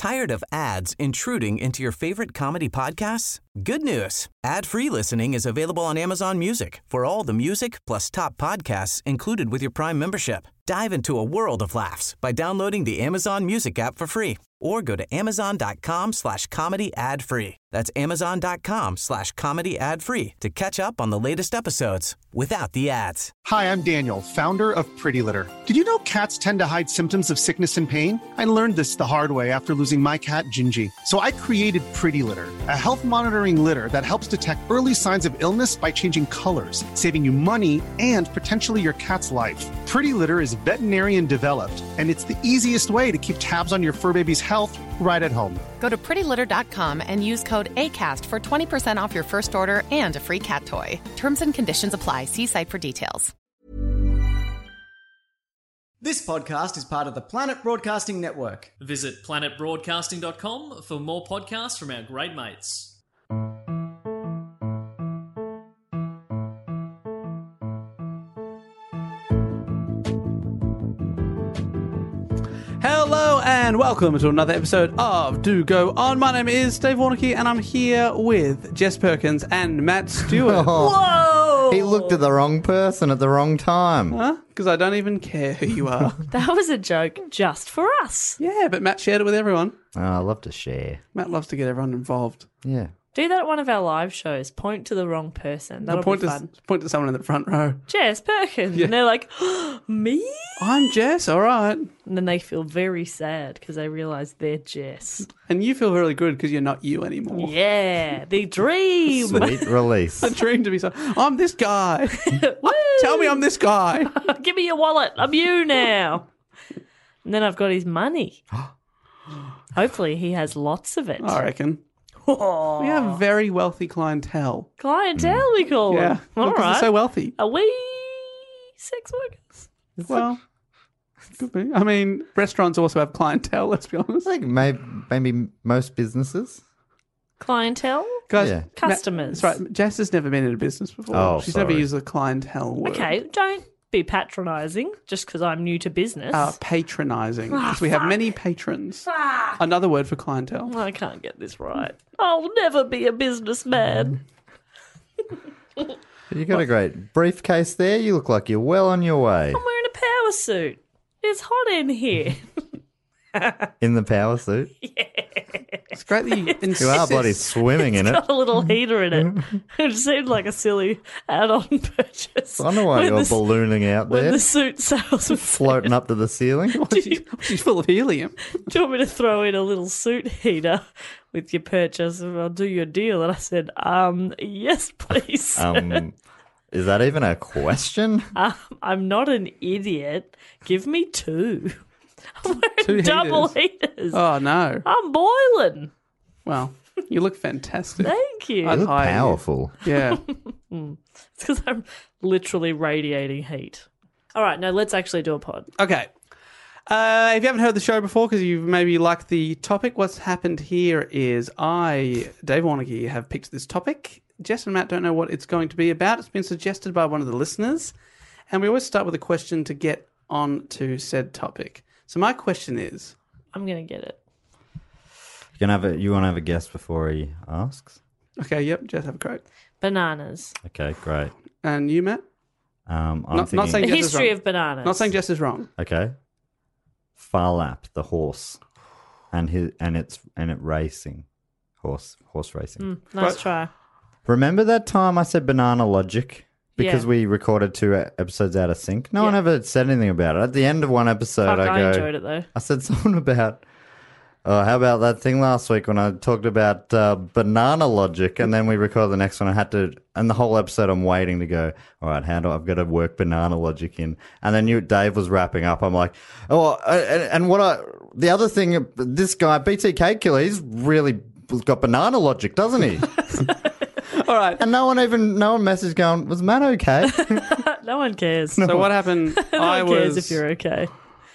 Tired of ads intruding into your favorite comedy podcasts? Good news. Ad-free listening is available on Amazon Music for all the music plus top podcasts included with your Prime membership. Dive into a world of laughs by downloading the Amazon Music app for free or go to amazon.com/comedy ad-free. That's amazon.com/comedy ad-free to catch up on the latest episodes without the ads. Hi, I'm Daniel, founder of Pretty Litter. Did you know cats tend to hide symptoms of sickness and pain? I learned this the hard way after losing my cat, Gingy. So I created Pretty Litter, a health monitoring litter that helps detect early signs of illness by changing colors, saving you money and potentially your cat's life. Pretty Litter is veterinarian developed, and it's the easiest way to keep tabs on your fur baby's health right at home. Go to prettylitter.com and use code ACAST for 20% off your first order and a free cat toy. Terms and conditions apply. See site for details. This podcast is part of the Planet Broadcasting Network. Visit planetbroadcasting.com for more podcasts from our great mates. Hello and welcome to another episode of Do Go On. My name is Dave Warnocky and I'm here with Jess Perkins and Matt Stewart. Whoa! He looked at the wrong person at the wrong time. Huh? Because I don't even care who you are. That was a joke just for us. Yeah, but Matt shared it with everyone. Oh, I love to share. Matt loves to get everyone involved. Yeah. Do that at one of our live shows. Point to the wrong person. That'll be fun. Point to someone in the front row. Jess Perkins. Yeah. And they're like, me? I'm Jess, all right. And then they feel very sad because they realise they're Jess. And you feel really good because you're not you anymore. Yeah, the dream. Sweet release. The dream to be so. I'm this guy. Tell me I'm this guy. Give me your wallet. I'm you now. And then I've got his money. Hopefully he has lots of it. I reckon. Oh. We have very wealthy clientele. Clientele, we call Yeah, them. All because right. they're so wealthy. Are we sex workers? Well, could be. I mean, restaurants also have clientele, let's be honest. I think maybe most businesses. Clientele? Guys, Yeah. Customers. That's right. Jess has never been in a business before. Oh, She's sorry. never used the clientele word. Okay, don't be patronising just because I'm new to business. Patronising. Because we have many patrons. Another word for clientele. I can't get this right. I'll never be a businessman. You got a great briefcase there. You look like you're well on your way. I'm wearing a power suit. It's hot in here. In the power suit. It's great that you insist. You are bloody swimming in it. Got a little heater in it. It seemed like a silly add-on purchase. I wonder why When you're the- ballooning out When there, the suit sales were floating up to the ceiling. She's full of helium. Do you want me to throw in a little suit heater with your purchase and I'll do your deal? And I said, yes, please. Is that even a question? I'm not an idiot. Give me two. I'm wearing Two double heaters. Oh, no. I'm boiling. Well, you look fantastic. Thank you. I'd You look hire you. powerful. Yeah. It's because I'm literally radiating heat. All right, now let's actually do a pod. Okay. If you haven't heard the show before, because you maybe like the topic, what's happened here is I, Dave Warnocky, have picked this topic. Jess and Matt don't know what it's going to be about. It's been suggested by one of the listeners. And we always start with a question to get on to said topic. So my question is... I'm going to get it. You want to have a guess before he asks? Okay, yep, Jess, have a crack. Bananas. Okay, great. And you, Matt? I'm Not thinking, saying The Jess is history wrong. of bananas. Not saying Jess is wrong. Okay. Farlap, the horse, and it racing, horse racing. Nice try. Remember that time I said banana logic because Yeah. we recorded 2 episodes out of sync? No one ever said anything about it. At the end of one episode, Fuck, I I go, enjoyed it though. I said something about, oh, how about that thing last week when I talked about banana logic, and then we recorded the next one. I had to, and the whole episode I'm waiting to go, all right, I've got to work banana logic in. And then Dave was wrapping up. I'm like, oh, and the other thing, this guy, BTK Killer, he's really got banana logic, doesn't he? All right. And no one messaged going, was Matt okay? No one cares. So what happened? No one cares if you're okay.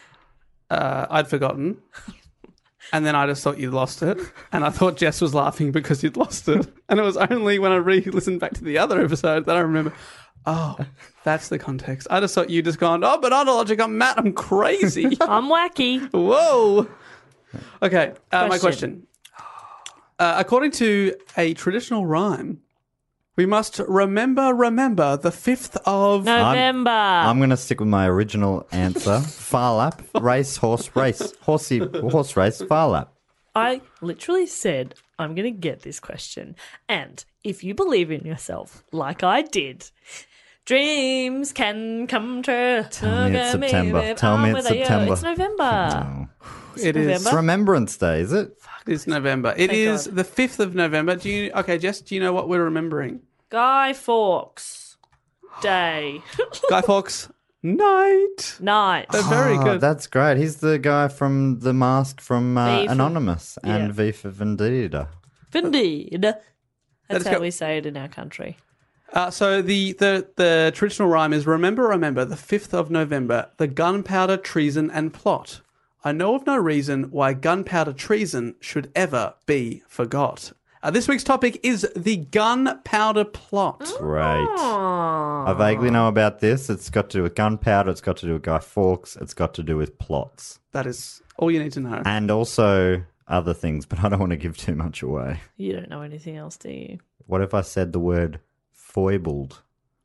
I'd forgotten. And then I just thought you'd lost it. And I thought Jess was laughing because you'd lost it. And it was only when I re-listened back to the other episode that I remember, oh, that's the context. I just thought you just gone, oh, banana logic, I'm Matt, I'm crazy. I'm wacky. Whoa. Okay, my Question. question. According to a traditional rhyme, we must remember the 5th of... November. I'm going to stick with my original answer. Farlap, horse race, horse race, Farlap. I literally said I'm going to get this question. And if you believe in yourself, like I did, dreams can come true. Tell me it's September. Tell me it's September. It's November. It is. November? It's Remembrance Day, is it? It's November. It Thank is God. the 5th of November. Okay, Jess, do you know what we're remembering? Guy Fawkes Day. Guy Fawkes Night. Night. They're very Oh, good. that's great. He's the guy from The Mask from V for- Anonymous and yeah. V for Vendetta. Indeed. That's is how go- we say it in our country. So the traditional rhyme is remember the 5th of November, the gunpowder treason and plot. I know of no reason why gunpowder treason should ever be forgot. This week's topic is the gunpowder plot. Great. I vaguely know about this. It's got to do with gunpowder. It's got to do with Guy Fawkes. It's got to do with plots. That is all you need to know. And also other things, but I don't want to give too much away. You don't know anything else, do you? What if I said the word foibled?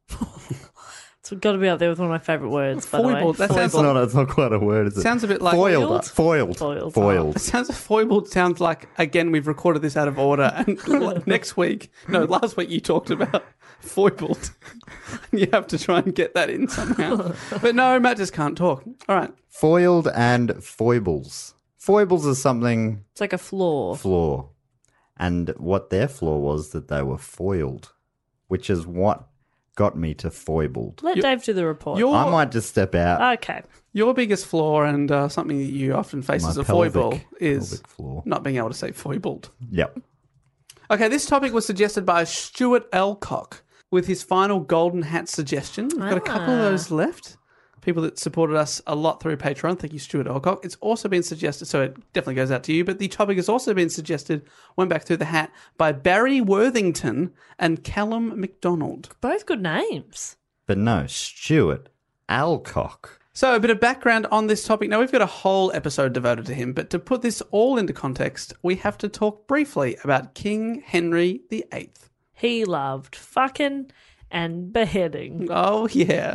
It's got to be up there with one of my favourite words, by the way. Foibled, that sounds It's not quite a word, is it? Sounds a bit like Foiled. Foiled? Foiled. Foiled. It sounds foibled sounds like, again, we've recorded this out of order, and last week you talked about foibled. You have to try and get that in somehow. But no, Matt just can't talk. All right. Foiled and foibles. Foibles is something It's like a flaw. flaw. And what their flaw was that they were foiled, which is what got me to foibled. Let Dave do the report. I might just step out. Okay. Your biggest flaw and something that you often face My as a foible pelvic is floor. not being able to say foibled. Yep. Okay, this topic was suggested by Stuart Alcock with his final golden hat suggestion. We've got a couple of those left. People that supported us a lot through Patreon. Thank you, Stuart Alcock. It's also been suggested, so it definitely goes out to you, but the topic has also been suggested, went back through the hat, by Barry Worthington and Callum McDonald. Both good names. But no, Stuart Alcock. So a bit of background on this topic. Now, we've got a whole episode devoted to him, but to put this all into context, we have to talk briefly about King Henry VIII. He loved fucking and beheading. Oh, yeah.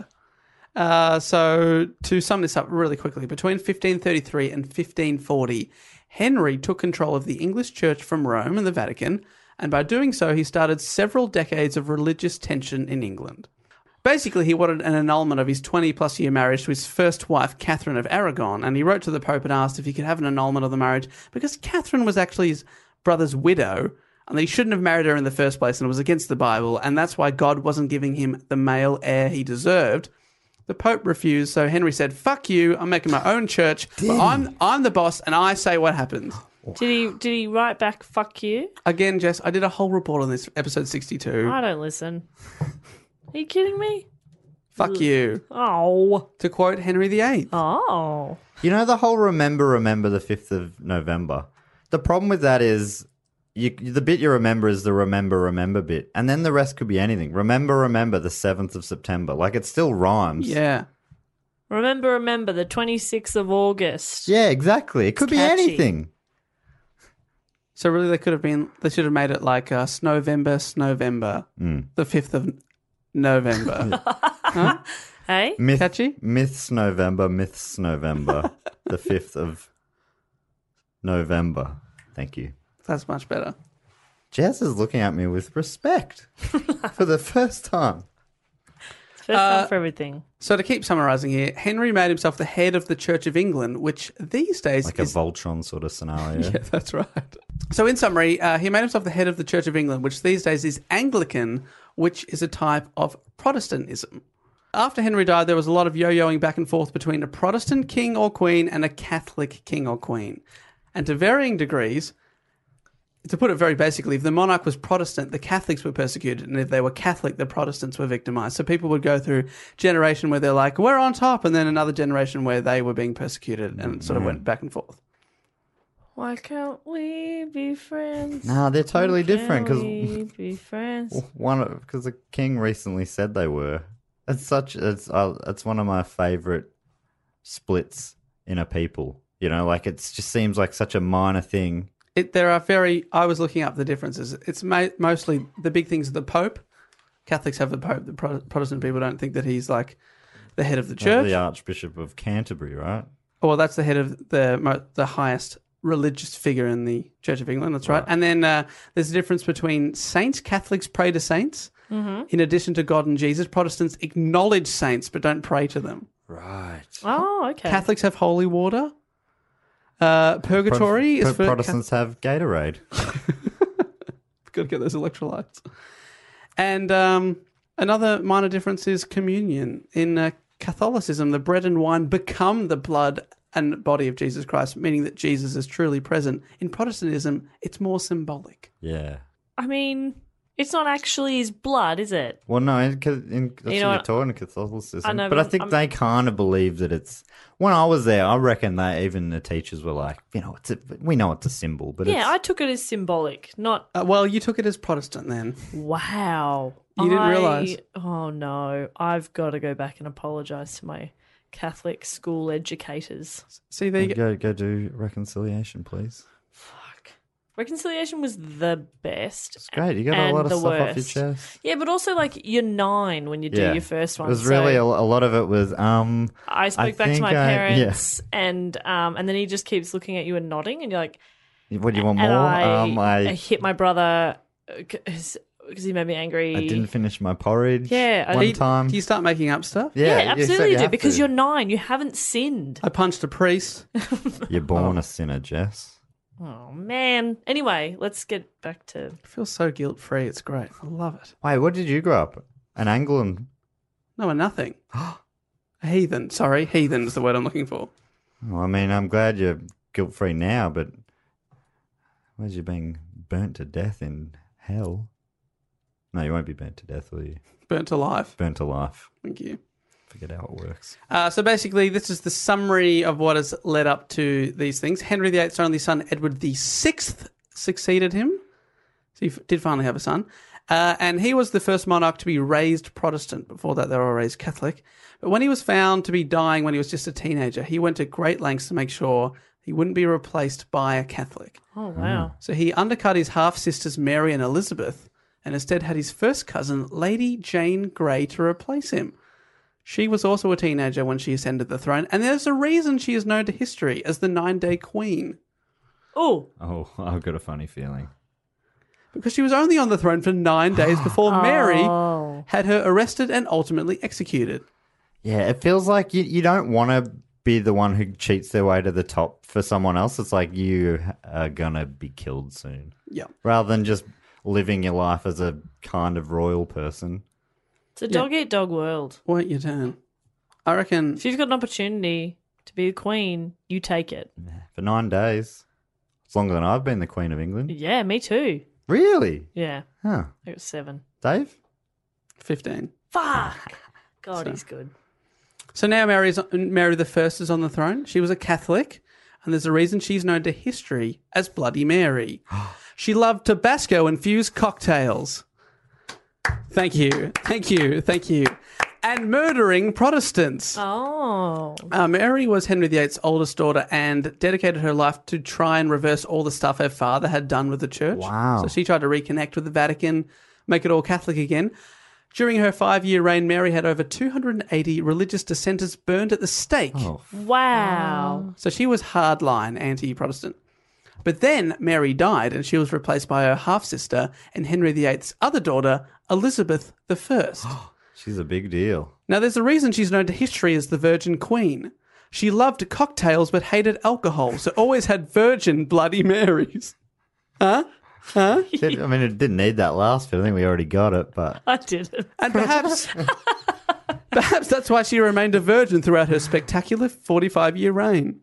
So to sum this up really quickly, between 1533 and 1540, Henry took control of the English Church from Rome and the Vatican, and by doing so, he started several decades of religious tension in England. Basically, he wanted an annulment of his 20-plus year marriage to his first wife, Catherine of Aragon, and he wrote to the Pope and asked if he could have an annulment of the marriage because Catherine was actually his brother's widow, and he shouldn't have married her in the first place, and it was against the Bible, and that's why God wasn't giving him the male heir he deserved. The Pope refused, so Henry said, "Fuck you! I'm making my own church. But I'm the boss, and I say what happens." Did he write back, fuck you? Again, Jess, I did a whole report on this, episode 62. I don't listen. Are you kidding me? Fuck you. Oh. To quote Henry VIII. Oh. You know the whole remember the 5th of November? The problem with that is the bit you remember is the remember bit. And then the rest could be anything. Remember the 7th of September. Like, it still rhymes. Yeah. Remember, the 26th of August. Yeah, exactly. It could be catchy. anything. So really they should have made it like Snowvember, the 5th of November. Huh? Hey? Catchy? Myths November, the 5th of November. Thank you. That's much better. Jazz is looking at me with respect for the first time. First time for everything. So to keep summarising here, Henry made himself the head of the Church of England, which these days Like is... a Voltron sort of scenario. Yeah, that's right. So in summary, he made himself the head of the Church of England, which these days is Anglican, which is a type of Protestantism. After Henry died, there was a lot of yo-yoing back and forth between a Protestant king or queen and a Catholic king or queen. And to varying degrees, to put it very basically, if the monarch was Protestant, the Catholics were persecuted, and if they were Catholic, the Protestants were victimized. So people would go through generation where they're like, we're on top, and then another generation where they were being persecuted, and it sort of went back and forth. Why can't we be friends? No, they're totally different Can we be friends? because the king recently said they were. It's one of my favorite splits in a people You know, like it just seems like such a minor thing. I was looking up the differences. It's mostly the big things. The Pope. Catholics have the Pope. The Protestant people don't think that he's like the head of the church. The Archbishop of Canterbury, right? Well, that's the head of the highest religious figure in the Church of England. That's right. And then there's a difference between saints. Catholics pray to saints. Mm-hmm. In addition to God and Jesus, Protestants acknowledge saints but don't pray to them. Right. Oh, okay. Catholics have holy water. Purgatory is for Protestants have Gatorade. Got to get those electrolytes. And another minor difference is communion. In Catholicism, the bread and wine become the blood and body of Jesus Christ, meaning that Jesus is truly present. In Protestantism, it's more symbolic. Yeah. I mean, it's not actually his blood, is it? Well, no, that's what you're taught in Catholicism. I know, but I think they kind of believe that it's... When I was there, I reckon that even the teachers were like, we know it's a symbol, but yeah, I took it as symbolic, not... well, you took it as Protestant then. Wow. You didn't realise? Oh, no. I've got to go back and apologise to my Catholic school educators. See, there you go. Go do reconciliation, please. Fuck. Reconciliation was the best. It's great. You got a lot of stuff off your chest. Yeah, but also, like, you're 9 when you do your first one. It was really a lot of it was... I spoke back to my parents, and then he just keeps looking at you and nodding, and you're like... What do you want and more? I hit my brother because he made me angry. I didn't finish my porridge one time. Do you start making up stuff? Yeah, absolutely you do, because you're 9. You haven't sinned. I punched a priest. You're born a sinner, Jess. Oh, man. Anyway, let's get back to... I feel so guilt-free. It's great. I love it. Wait, what did you grow up? An Anglican? No, nothing. A heathen. Sorry, heathen is the word I'm looking for. Well, I mean, I'm glad you're guilt-free now, but where's you being burnt to death in hell? No, you won't be burnt to death, will you? Burnt alive. Burnt to life. Thank you. Forget how it works. So basically, this is the summary of what has led up to these things. Henry VIII's only son, Edward VI, succeeded him. So he did finally have a son. And he was the first monarch to be raised Protestant. Before that, they were raised Catholic. But when he was found to be dying when he was just a teenager, he went to great lengths to make sure he wouldn't be replaced by a Catholic. Oh, wow. So he undercut his half-sisters Mary and Elizabeth and instead had his first cousin, Lady Jane Grey, to replace him. She was also a teenager when she ascended the throne, and there's a reason she is known to history as the 9-Day Queen. Oh, I've got a funny feeling. Because she was only on the throne for 9 days before Mary had her arrested and ultimately executed. Yeah, it feels like you don't want to be the one who cheats their way to the top for someone else. It's like you are going to be killed soon. Yeah. Rather than just living your life as a kind of royal person. it's a dog-eat-dog world. Wait your turn. I reckon... If you've got an opportunity to be the queen, you take it. For 9 days. It's longer than I've been the Queen of England. Yeah, me too. Really? Yeah. Huh. It was 7. Dave? 15. Fuck! God, he's good. So now Mary the First is on the throne. She was a Catholic, and there's a reason she's known to history as Bloody Mary. She loved Tabasco-infused cocktails. Thank you. And murdering Protestants. Oh. Mary was Henry VIII's oldest daughter and dedicated her life to try and reverse all the stuff her father had done with the church. Wow. So she tried to reconnect with the Vatican, make it all Catholic again. During her 5-year reign, Mary had over 280 religious dissenters burned at the stake. Oh. Wow. So she was hardline anti-Protestant. But then Mary died and she was replaced by her half-sister and Henry VIII's other daughter, Elizabeth I. She's a big deal. Now, there's a reason she's known to history as the Virgin Queen. She loved cocktails but hated alcohol, so always had virgin Bloody Marys. Huh? I mean, it didn't need that last bit. I think we already got it, but... I didn't. And perhaps that's why she remained a virgin throughout her spectacular 45-year reign.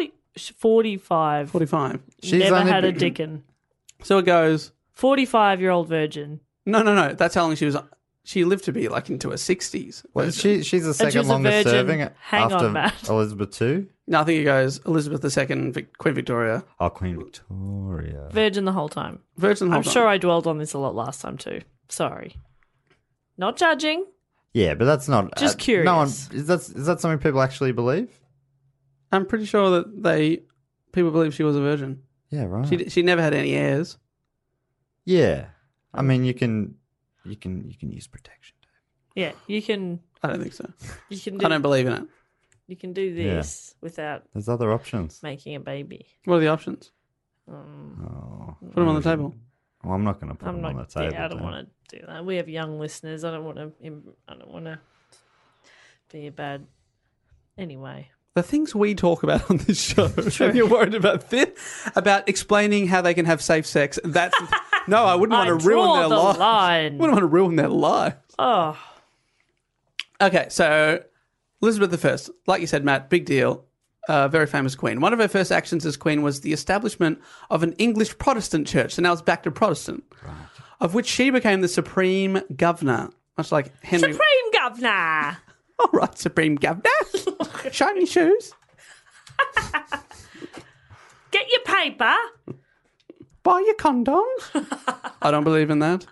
45. 45. She's Never only had a been- dickin. So it goes... 45-year-old virgin. No. That's how long she was... She lived to be like into her 60s. Well, she's the she second was a longest virgin. serving Hang after on, Matt. Elizabeth II. No, I think it goes Elizabeth II, Queen Victoria. Oh, Queen Victoria. Virgin the whole time. Virgin the whole I'm time. sure I dwelled on this a lot last time too. Sorry. Not judging. Yeah, but that's not... Just curious. No one, is that something people actually believe? I'm pretty sure that people believe she was a virgin. Yeah, right. She never had any heirs. Yeah. I mean, you can use protection. Yeah, you can. I don't think so. You can. Do, I don't believe in it. You can do this without There's other options. making a baby. What are the options? Oh, Put them on the table. Well, I'm not going to put I'm them not. on the table. Yeah, I don't Dan. want to do that. We have young listeners. I don't want to be a bad. Anyway. The things we talk about on this show, and you're worried about this, about explaining how they can have safe sex. That's no, I wouldn't want to ruin their lives. Line. Wouldn't want to ruin their lives. Oh, Okay, so Elizabeth I, like you said, Matt, big deal, very famous queen. One of her first actions as queen was the establishment of an English Protestant church, so now it's back to Protestant, of which she became the supreme governor, much like Henry. Supreme Governor. All right, supreme governor. Shiny shoes. Get your paper. Buy your condoms. I don't believe in that.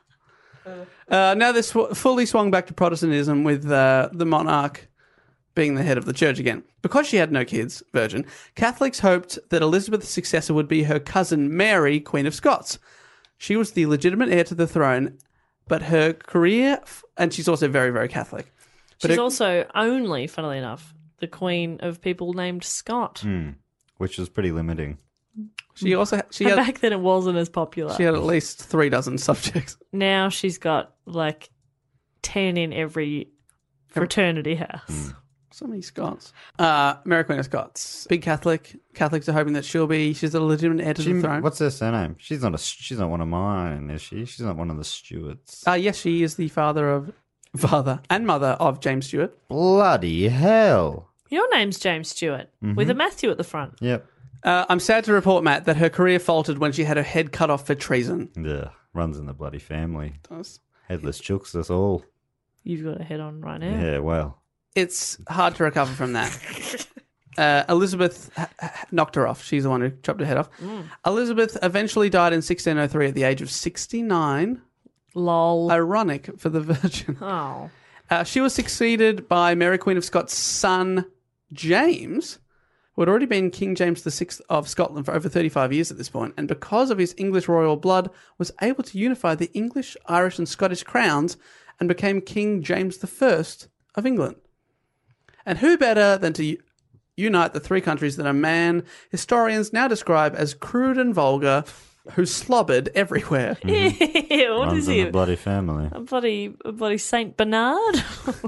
Now this fully swung back to Protestantism with the monarch being the head of the church again. Because she had no kids, virgin, Catholics hoped that Elizabeth's successor would be her cousin Mary, Queen of Scots. She was the legitimate heir to the throne, but her career, and she's also very, very Catholic. She's also only, funnily enough, the queen of people named Scott. Which was pretty limiting. She also And back then it wasn't as popular. She had at least 36 subjects. Now she's got like 10 in every fraternity house. So many Scots. Mary Queen of Scots, big Catholic. Catholics are hoping that she's a legitimate heir to the throne. What's her surname? She's not one of mine, is she? She's not one of the Stuarts. Yes, she is the father and mother of James Stewart. Bloody hell! Your name's James Stewart with a Matthew at the front. Yep. I'm sad to report, Matt, that her career faltered when she had her head cut off for treason. Yeah, runs in the bloody family. Does. Headless chooks us all. You've got a head on right now. Yeah, well. It's hard to recover from that. Elizabeth knocked her off. She's the one who chopped her head off. Elizabeth eventually died in 1603 at the age of 69. Lol. Ironic for the Virgin. Oh. She was succeeded by Mary Queen of Scots' son, James, who had already been King James VI of Scotland for over 35 years at this point, and because of his English royal blood, was able to unify the English, Irish and Scottish crowns and became King James I of England. And who better than to unite the three countries that historians now describe as crude and vulgar, who slobbered everywhere. Ew, what Runs is in he? the bloody family. A bloody Saint Bernard?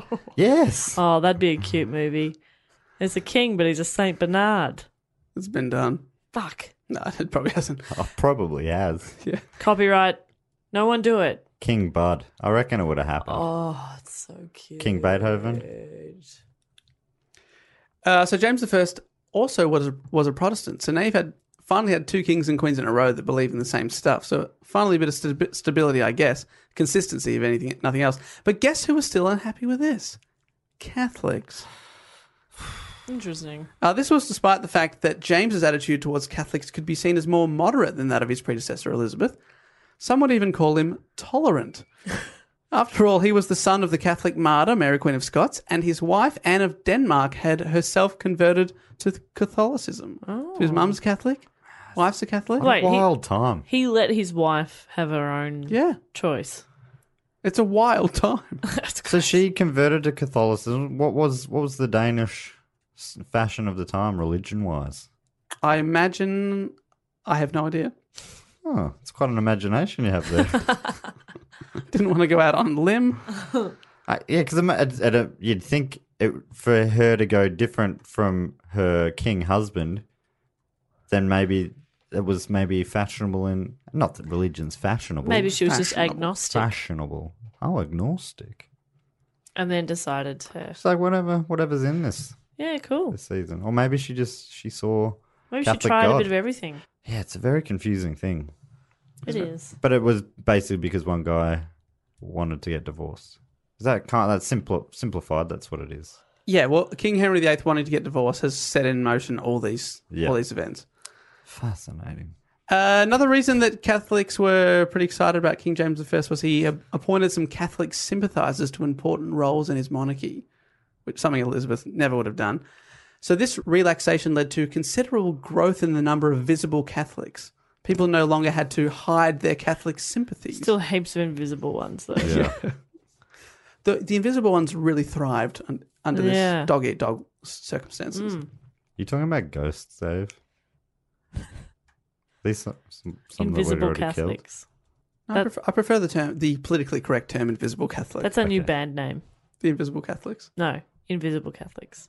Yes. Oh, that'd be a cute movie. There's a king, but he's a Saint Bernard. It's been done. Fuck. No, it probably hasn't. Oh, probably has. Yeah. Copyright. No one do it. King Bud. I reckon it would have happened. Oh, it's so cute. King Beethoven. So James I also was a Protestant. So now you've finally had two kings and queens in a row that believe in the same stuff. So finally a bit of stability, I guess. Consistency, if anything, nothing else. But guess who was still unhappy with this? Catholics. Interesting. This was despite the fact that James's attitude towards Catholics could be seen as more moderate than that of his predecessor, Elizabeth. Some would even call him tolerant. After all, he was the son of the Catholic martyr, Mary Queen of Scots, and his wife, Anne of Denmark, had herself converted to Catholicism. So his mum's Catholic, wife's a Catholic. Wait, Wild time. he let his wife have her own choice. It's a wild time. So she converted to Catholicism. What was the Danish fashion of the time, religion-wise? I imagine, I have no idea. Oh, it's quite an imagination you have there. Didn't want to go out on a limb. Yeah, because you'd think for her to go different from her king husband, then maybe it was fashionable in... Not that religion's fashionable. Maybe she was just agnostic. Fashionable. Oh, agnostic. And then decided to... It's like whatever's in this cool. season. Or maybe she saw Maybe Catholic she tried God. a bit of everything. Yeah, it's a very confusing thing. It is. But it was basically because one guy wanted to get divorced. Is that that's simplified? That's what it is. Yeah, well, King Henry VIII wanting to get divorced has set in motion all these events. Fascinating. Another reason that Catholics were pretty excited about King James I was he appointed some Catholic sympathisers to important roles in his monarchy, which something Elizabeth never would have done. So this relaxation led to considerable growth in the number of visible Catholics. People no longer had to hide their Catholic sympathies. Still heaps of invisible ones, though. Yeah. The invisible ones really thrived under this dog-eat-dog circumstances. You talking about ghosts, Dave? These some Invisible that we'd already Catholics. I prefer the politically correct term invisible Catholic. That's our new band name. The Invisible Catholics. No, Invisible Catholics.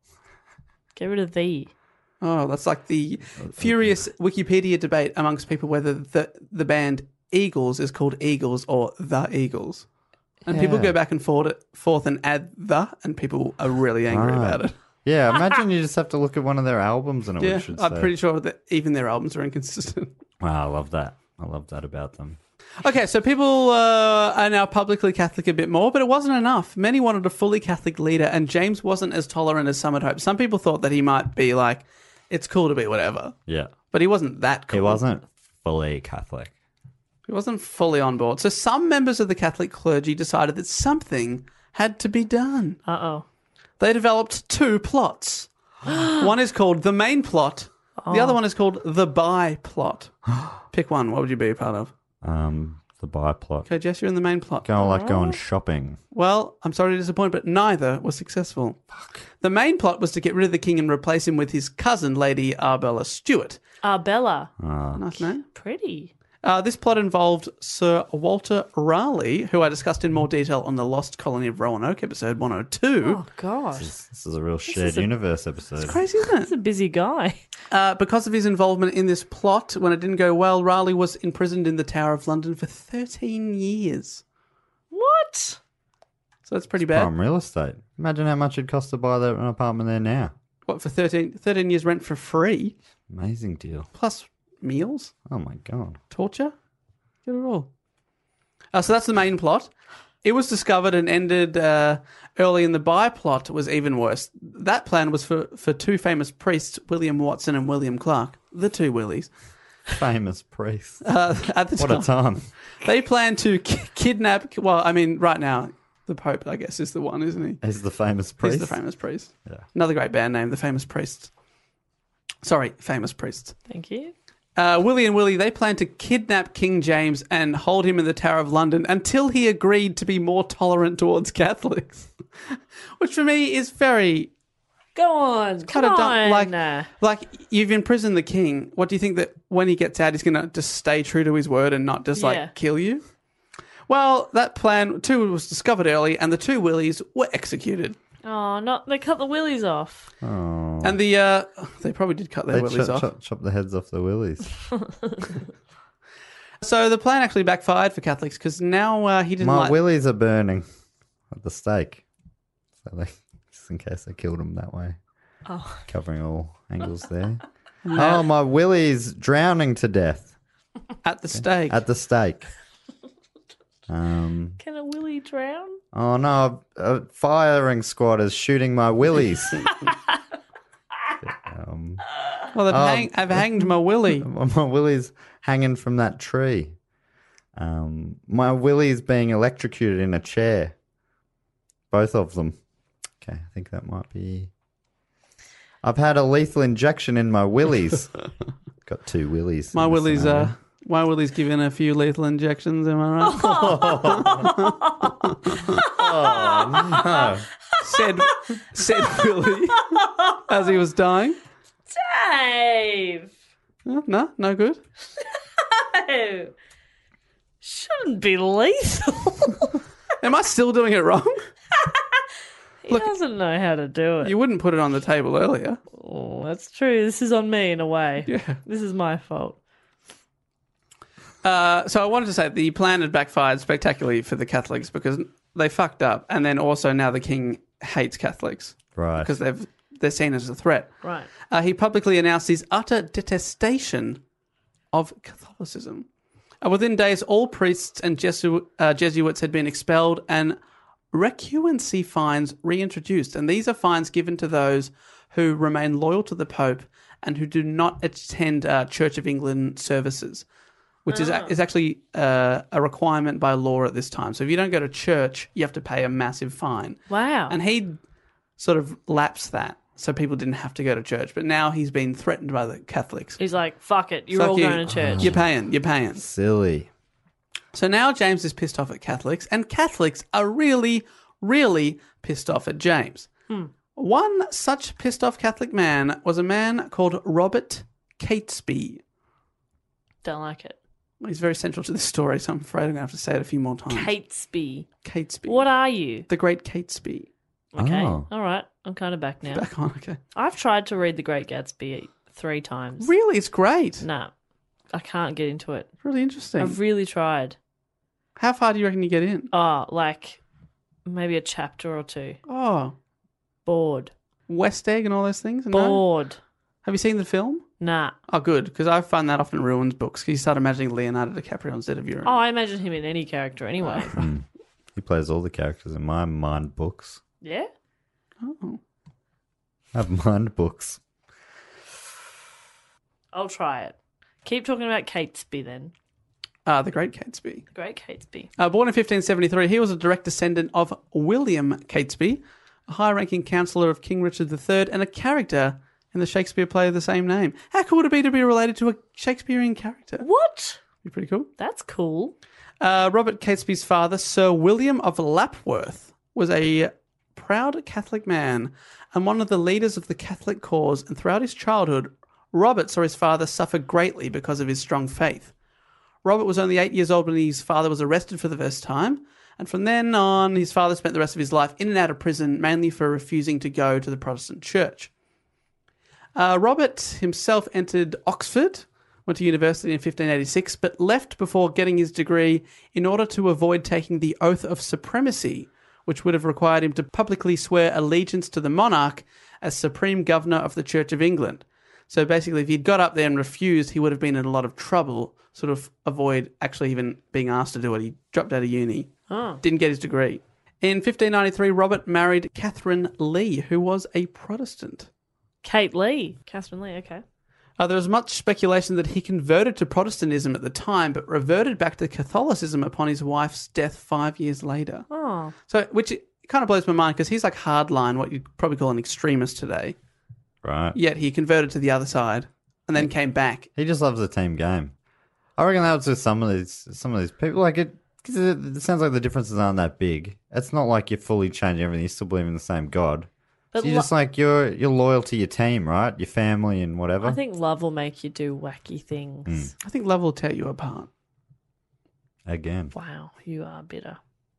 Get rid of the. Oh, that's like the furious Wikipedia debate amongst people whether the band Eagles is called Eagles or The Eagles. And people go back and forth and add the, and people are really angry about it. Yeah, imagine you just have to look at one of their albums and it should say. I'm pretty sure that even their albums are inconsistent. Wow, I love that. I love that about them. Okay, so people are now publicly Catholic a bit more, but it wasn't enough. Many wanted a fully Catholic leader, and James wasn't as tolerant as some had hoped. Some people thought that he might be like, it's cool to be whatever. Yeah. But he wasn't that cool. He wasn't fully Catholic. He wasn't fully on board. So some members of the Catholic clergy decided that something had to be done. Uh-oh. They developed 2 plots. One is called the main plot. The other one is called the by plot. Pick one. What would you be a part of? The by plot. Okay, Jess, you're in the main plot. Going shopping. Well, I'm sorry to disappoint, but neither was successful. The main plot was to get rid of the king and replace him with his cousin, Lady Arbella Stewart. Arbella. Nice name. Pretty. This plot involved Sir Walter Raleigh, who I discussed in more detail on the Lost Colony of Roanoke, episode 102. Oh, gosh. This is a real shared universe episode. It's crazy, isn't it? He's a busy guy. Because of his involvement in this plot, when it didn't go well, Raleigh was imprisoned in the Tower of London for 13 years. What? So that's pretty bad. Prime real estate. Imagine how much it'd cost to buy an apartment there now. What, for 13 years rent for free? Amazing deal. Plus meals? Oh, my God. Torture? Get it all. So that's the main plot. It was discovered and ended early in the by-plot was even worse. That plan was for 2 famous priests, William Watson and William Clark, the 2 Willies. Famous priests. At the What a time. They planned to kidnap... Well, I mean, right now, the Pope, I guess, is the one, isn't he? He's the famous priest. He's the famous priest. Yeah. Another great band name, the Famous Priests. Sorry, Famous Priests. Thank you. Willie and Willie, they planned to kidnap King James and hold him in the Tower of London until he agreed to be more tolerant towards Catholics. Which for me is very... Go on, come on. Like, you've imprisoned the king. What do you think that when he gets out, he's going to just stay true to his word and not just, kill you? Well, that plan, 2 was discovered early, and the 2 Willies were executed. Oh, they cut the willies off. Oh. And they probably did cut their willies off. Chop the heads off the willies. So the plan actually backfired for Catholics because now he didn't My willies are burning at the stake. So just in case they killed him that way. Oh. Covering all angles there. Oh, my willies drowning to death. At the stake. At the stake. Can a willy drown? Oh no, a firing squad is shooting my willies. Well, I've hanged my willy. My willy's hanging from that tree. My willy's being electrocuted in a chair. Both of them. Okay, I think that might be... I've had a lethal injection in my willies. Got 2 willies. My willy's given a few lethal injections, am I right? Oh, no. Said Willie as he was dying. Dave! Oh, no good. No. Shouldn't be lethal. Am I still doing it wrong? He doesn't know how to do it. You wouldn't put it on the table earlier. Oh, that's true. This is on me in a way. Yeah. This is my fault. So I wanted to say the plan had backfired spectacularly for the Catholics because they fucked up, and then also now the king hates Catholics. Right. Because they're seen as a threat. Right. He publicly announced his utter detestation of Catholicism. Within days, all priests and Jesuits had been expelled and recusancy fines reintroduced. And these are fines given to those who remain loyal to the Pope and who do not attend Church of England services, which is actually a requirement by law at this time. So if you don't go to church, you have to pay a massive fine. Wow. And he sort of lapsed that. so people didn't have to go to church. But now he's been threatened by the Catholics. He's like, fuck it, you're Fuck all you. going to church. You're paying. Silly. So now James is pissed off at Catholics, and Catholics are really, really pissed off at James. One such pissed off Catholic man was a man called Robert Catesby. Don't like it. He's very central to this story, so I'm afraid I'm going to have to say it a few more times. Catesby. Catesby. What are you? The Great Catesby. Okay. Oh. All right. I'm kind of back now. Back on, okay. I've tried to read The Great Gatsby 3 times. Really? It's great. Nah. I can't get into it. Really interesting. I've really tried. How far do you reckon you get in? Oh, like maybe a chapter or 2. Oh, Bored. West Egg and all those things? No? Bored. Have you seen the film? Nah. Oh, good, because I find that often ruins books. You start imagining Leonardo DiCaprio instead of your Oh, I imagine him in any character anyway. He plays all the characters in my mind books. Yeah? Oh. I have mind books. I'll try it. Keep talking about Catesby then. The Great Catesby. The Great Catesby. Born in 1573, he was a direct descendant of William Catesby, a high-ranking councillor of King Richard III and a character in the Shakespeare play of the same name. How cool would it be to be related to a Shakespearean character? What? Be pretty cool. That's cool. Robert Catesby's father, Sir William of Lapworth, was a proud Catholic man and one of the leaders of the Catholic cause, and throughout his childhood, Robert saw his father suffer greatly because of his strong faith. Robert was only 8 years old when his father was arrested for the first time, and from then on, his father spent the rest of his life in and out of prison, mainly for refusing to go to the Protestant church. Robert himself entered Oxford, went to university in 1586, but left before getting his degree in order to avoid taking the oath of supremacy, which would have required him to publicly swear allegiance to the monarch as supreme governor of the Church of England. So basically, if he'd got up there and refused, he would have been in a lot of trouble, sort of avoid actually even being asked to do it. He dropped out of uni, didn't get his degree. In 1593, Robert married Catherine Lee, who was a Protestant. Catherine Lee, okay. There was much speculation that he converted to Protestantism at the time, but reverted back to Catholicism upon his wife's death 5 years later. Oh. So, which kind of blows my mind, because he's like hardline, what you'd probably call an extremist today. Right. Yet he converted to the other side and then came back. He just loves the team game. I reckon that was with some of these people. Like it sounds like the differences aren't that big. It's not like you're fully changing everything. You still believe in the same God. But So you're just like you're loyal to your team, right? Your family and whatever. I think love will make you do wacky things. I think love will tear you apart. Again. Wow, you are bitter.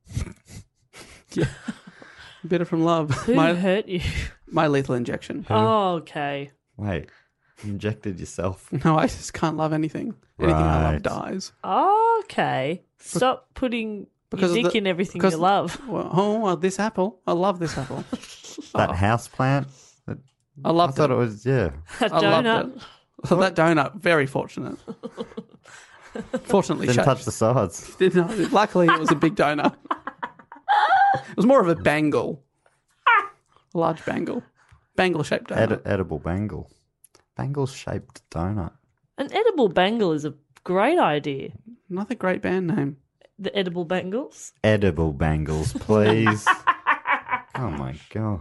Bitter from love. Who hurt you? My lethal injection. Oh, okay. Wait, you injected yourself. No, I just can't love anything. Anything I love Right. dies. Okay. Stop putting Because your of dick the- in everything because- you love. Well, this apple. I love this apple. That house plant. I I loved thought it. it was A I loved donut. it. So that donut, very fortunate. Fortunately, didn't shaped. touch the sides. Didn't- luckily, it was a big donut. It was more of a bangle. A large bangle. Bangle-shaped donut. Edible bangle. Bangle-shaped donut. An edible bangle is a great idea. Another great band name. The edible bangles. Edible bangles, please. Oh my god.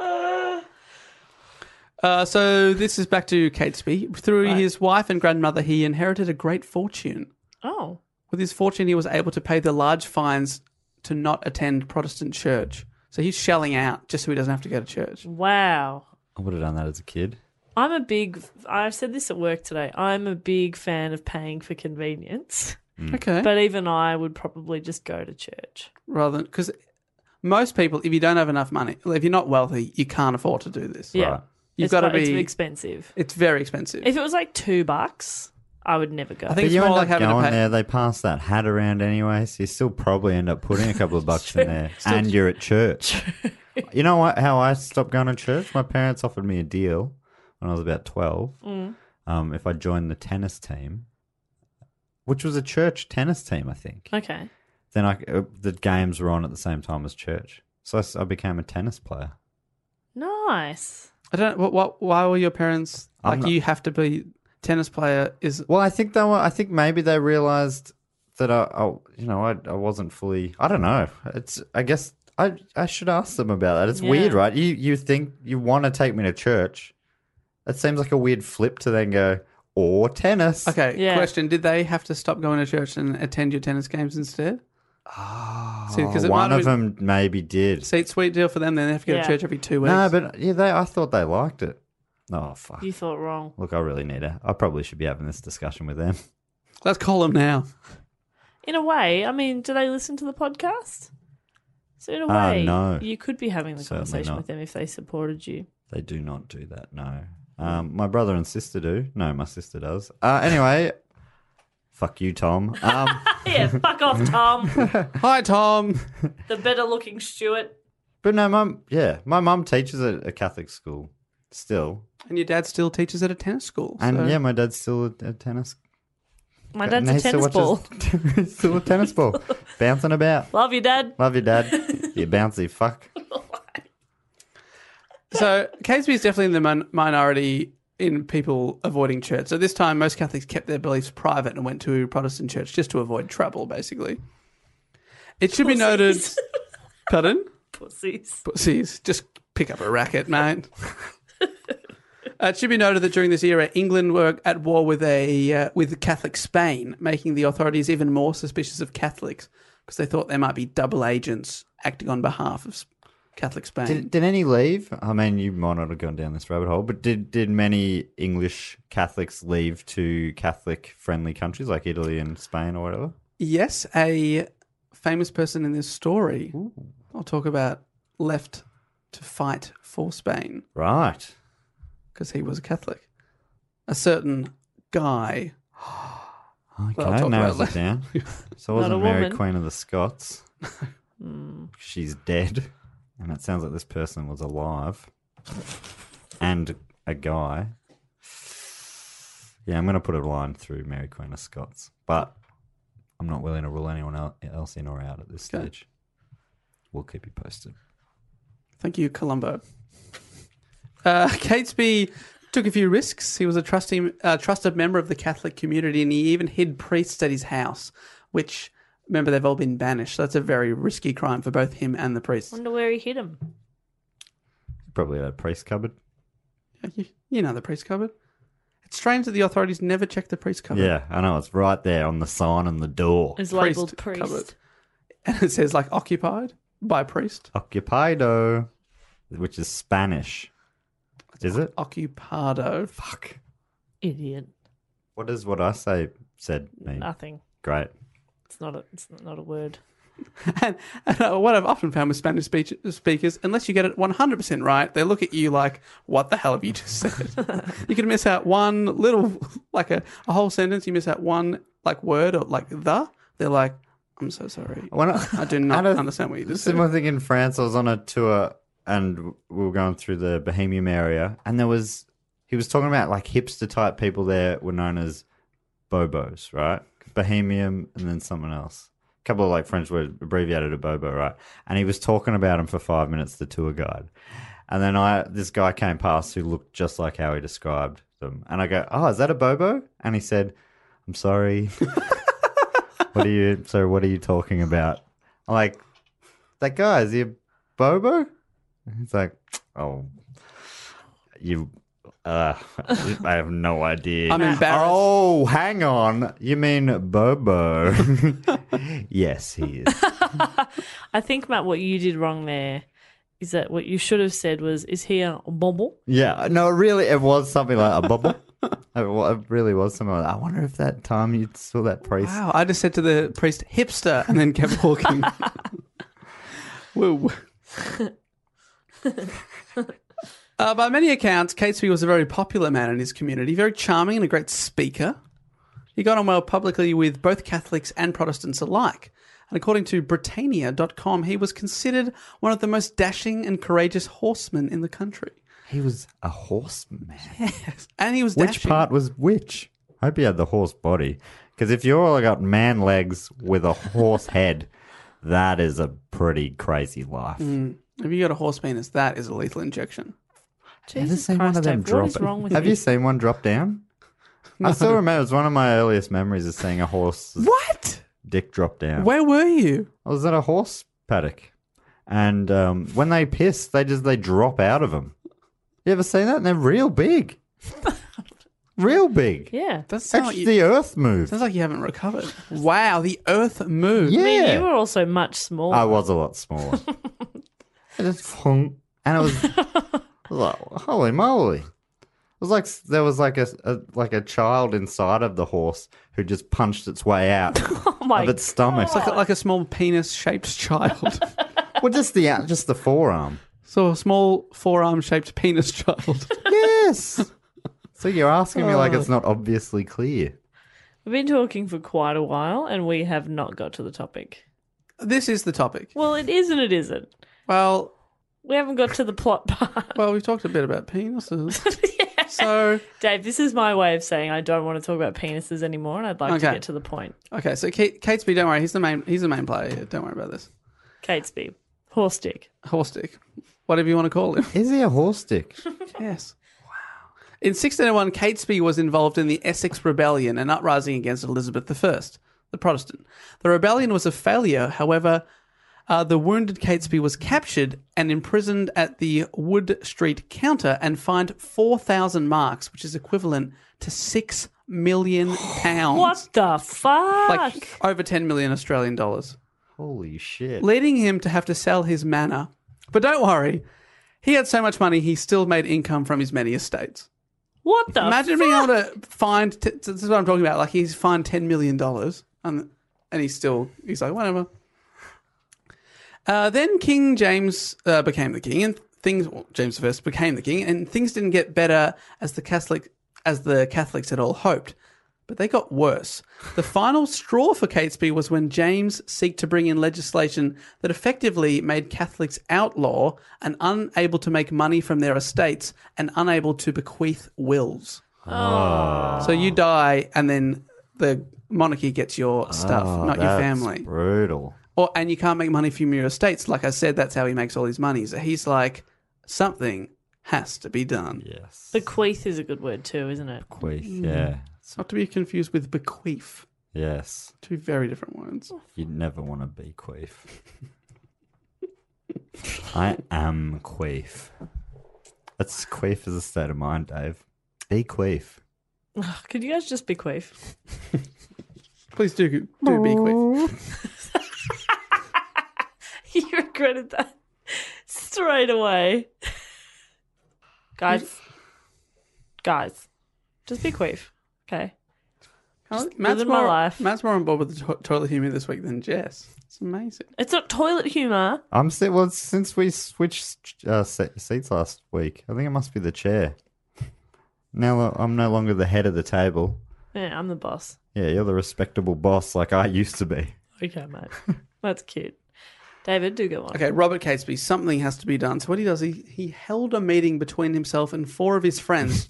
So this is back to Catesby. Through his wife and grandmother, he inherited a great fortune. Oh. With his fortune, he was able to pay the large fines to not attend Protestant church. So he's shelling out just so he doesn't have to go to church. Wow. I would have done that as a kid. I said this at work today. I'm a big fan of paying for convenience. Okay. But even I would probably just go to church. Rather than, because most people, if you don't have enough money, if you're not wealthy, you can't afford to do this. Yeah. Right. You've got to It's be, expensive. it's very expensive. If it was like $2, I would never go. I think But it's you more end like up having to going pay. there, they pass that hat around anyway, so you still probably end up putting a couple of bucks in there. And you're at church. You know what? How I stopped going to church? My parents offered me a deal when I was about 12 if I joined the tennis team, which was a church tennis team, I think. Okay. Then the games were on at the same time as church. So I became a tennis player. Nice. I don't. Why were your parents I'm like? not- You have to be tennis player. Is Well, I think maybe they realised that I wasn't fully. I don't know. I guess I should ask them about that. It's weird, right? You think you want to take me to church. That seems like a weird flip to then go, or tennis. Okay, Yeah. question. Did they have to stop going to church and attend your tennis games instead? Oh, See, one of them maybe did. See, sweet deal for them. Then they have to go Yeah. to church every 2 weeks. No, but I thought they liked it. Oh, fuck. You thought wrong. Look, I probably should be having this discussion with them. Let's call them now. In a way, I mean, do they listen to the podcast? So in a way, no. you could be having the Certainly conversation not. with them if they supported you. They do not do that, no. My brother and sister do. No, my sister does. Anyway, fuck you, Tom. Yeah, fuck off, Tom. Hi, Tom. The better-looking Stuart. But no, my mum teaches at a Catholic school still. And your dad still teaches at a tennis school. And so- my dad's still a tennis. My dad's and a he still tennis ball. watches- still a tennis ball. Bouncing about. Love you, Dad. Love you, Dad. You bouncy fuck. So Catesby is definitely in the minority in people avoiding church. So this time, most Catholics kept their beliefs private and went to a Protestant church just to avoid trouble, basically. It should be noted... Pardon? Pussies. Pussies. Just pick up a racket, mate. It should be noted that during this era, England were at war with Catholic Spain, making the authorities even more suspicious of Catholics because they thought there might be double agents acting on behalf of Catholic Spain. Did any leave? I mean, you might not have gone down this rabbit hole, but did many English Catholics leave to Catholic-friendly countries like Italy and Spain or whatever? Yes, a famous person in this story, I'll talk about, left to fight for Spain Right. because he was a Catholic. A certain guy. Okay, Well, I'll talk narrows about it down. So it Not a wasn't Mary woman. Queen of the Scots. She's dead. And it sounds like this person was alive. And a guy. Yeah, I'm going to put a line through Mary Queen of Scots. But I'm not willing to rule anyone else in or out at this stage. We'll keep you posted. Thank you, Columbo. Catesby took a few risks. He was a trusted member of the Catholic community, and he even hid priests at his house, which, remember, they've all been banished. So that's a very risky crime for both him and the priests. Wonder where he hid him. Probably had a priest cupboard. You know the priest cupboard. It's strange that the authorities never check the priest cupboard. Yeah, I know. It's right there on the sign on the door. It's labelled priest. cupboard. And it says, like, occupied by priest. Occupido, which is Spanish. Is it? Occupado. Fuck. Idiot. What does what I said mean? Nothing. Great. It's not a word. And what I've often found with Spanish speakers, unless you get it 100% right, they look at you like, what the hell have you just said? You can miss out one little, like a whole sentence, you miss out one like word or like the, they're like, I'm so sorry. I do not understand what you just said. Similar thing in France. I was on a tour and we were going through the Bohemian area, and he was talking about like hipster type people there were known as Bobos, right? Bohemian and then someone else. A couple of like French words abbreviated to Bobo, right? And he was talking about him for 5 minutes, the tour guide. And then this guy came past who looked just like how he described them. And I go, oh, is that a Bobo? And he said, I'm sorry. What are you talking about? I'm like, that guy, is he a Bobo? And he's like, oh, I have no idea. I'm embarrassed. Oh, hang on. You mean Bobo? Yes, he is. I think, Matt, what you did wrong there is that what you should have said was, is he a bubble? Yeah, no, really, it was something like a bubble. It really was something like that. I wonder if that time you saw that priest. Wow, I just said to the priest, hipster, and then kept walking. Woo. By many accounts, Catesby was a very popular man in his community, very charming and a great speaker. He got on well publicly with both Catholics and Protestants alike. And according to Britannia.com, he was considered one of the most dashing and courageous horsemen in the country. He was a horseman. Yes. And he was Which dashing. part was which? I hope he had the horse body. Because if you're all got man legs with a horse head, that is a pretty crazy life. If you got a horse penis, that is a lethal injection. Jesus seen Christ, one of them Dave, what is drop? wrong with Have you? you seen one drop down? I still remember. It was one of my earliest memories of seeing a horse's What? dick drop down. Where were you? I was at a horse paddock. And when they piss, they drop out of them. You ever seen that? And they're real big. Real big. Yeah. That sounds like the earth moved. Sounds like you haven't recovered. Wow, the earth moved. Yeah. I mean, you were also much smaller. I was a lot smaller. And it was like, holy moly. It was like there was like a child inside of the horse who just punched its way out of its stomach. It's like a small penis-shaped child. Well, just the forearm. So a small forearm-shaped penis child. Yes. So you're asking me like it's not obviously clear. We've been talking for quite a while and we have not got to the topic. This is the topic. Well, it is and it isn't. Well, We haven't got to the plot part. we've talked a bit about penises. Yeah. So, Dave, this is my way of saying I don't want to talk about penises anymore and I'd like to Okay. get to the point. okay, so Catesby, don't worry, he's the main player here. Don't worry about this. Catesby. Horse dick. Horse dick. Whatever you want to call him. Is he a horse dick? Yes. In 1601, Catesby was involved in the Essex Rebellion, an uprising against Elizabeth I, the Protestant. The rebellion was a failure. However, the wounded Catesby was captured and imprisoned at the Wood Street counter and fined 4,000 marks, which is equivalent to £6 million. What the fuck? Like over 10 million Australian dollars. Holy shit. Leading him to have to sell his manor. But don't worry, he had so much money he still made income from his many estates. What the Imagine fuck? being able to find, this is what I'm talking about, like he's fined $10 million and he's like, whatever. Then King James became the king and James I became the king and things didn't get better as the Catholics had all hoped. But they got worse. The final straw for Catesby was when James sought to bring in legislation that effectively made Catholics outlaw and unable to make money from their estates and unable to bequeath wills. Oh. So you die and then the monarchy gets your stuff, not your family. Brutal. And you can't make money from your estates. Like I said, that's how he makes all his money. So he's like, something has to be done. Yes. Bequeath is a good word too, isn't it? Bequeath, yeah. It's not to be confused with bequeath. Yes. Two very different words. You'd never want to be queef. I am queef. That's queef is a state of mind, Dave. Be queef. Could you guys just bequeath? Please do bequeath. You regretted that straight away. Guys, just bequeath. Okay. Living my life. Matt's more on board with the toilet humour this week than Jess. It's amazing. It's not toilet humour. I'm still, well, since we switched seats last week, I think it must be the chair. Now I'm no longer the head of the table. Yeah, I'm the boss. Yeah, you're the respectable boss like I used to be. Okay, mate. That's cute. David, do go on. Okay, Robert Catesby, something has to be done. So what he does, he held a meeting between himself and 4 of his friends.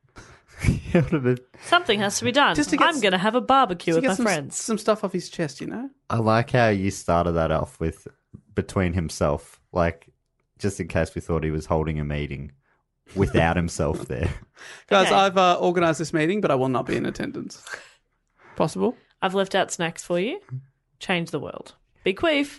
Something has to be done. Just to get I'm going to have a barbecue with my some, friends. Some stuff off his chest, you know? I like how you started that off with between himself, like just in case we thought he was holding a meeting without himself there. Guys, Okay. I've organised this meeting, but I will not be in attendance. Possible? I've left out snacks for you. Change the world. Bequeath.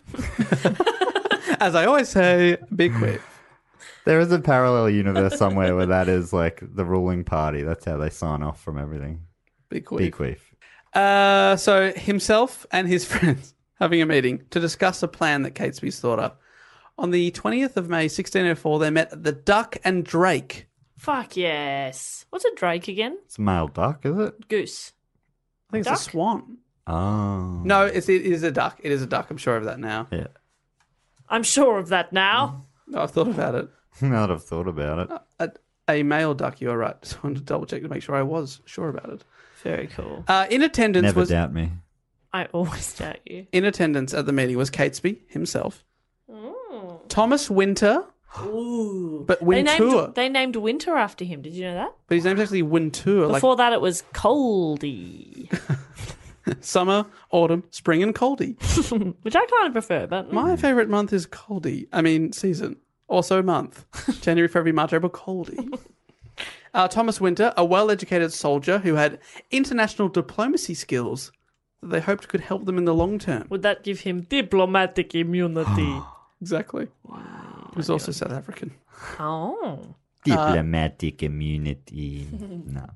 As I always say, big quick. There is a parallel universe somewhere where that is like the ruling party. That's how they sign off from everything. Big quick. Bequeath. So himself and his friends having a meeting to discuss a plan that Catesby's thought up. On the 20th of May, 1604, they met at the Duck and Drake. Fuck yes. What's a drake again? It's a male duck, is it? Goose. I think Duck? it's a swan. Oh. No, it is a duck. It is a duck. I'm sure of that now. Yeah. I'm sure of that now. No, I've thought about it. Now that I've thought about it. A male duck, you are right. Just wanted to double check to make sure I was sure about it. Very cool. In attendance Never was doubt me. I always doubt you. in attendance at the meeting was Catesby himself, Thomas Winter, but Wintour. They named Winter after him. Did you know that? But his name's actually Wintour, like Before that, it was Coldy, summer, autumn, spring, and coldy. which I kind of prefer. But My favourite month is coldy. I mean, season. Also month. January, February, March, April, coldy. Thomas Winter, a well-educated soldier who had international diplomacy skills that they hoped could help them in the long term. would that give him diplomatic immunity? Exactly. He was also South African. Oh. Diplomatic immunity. No.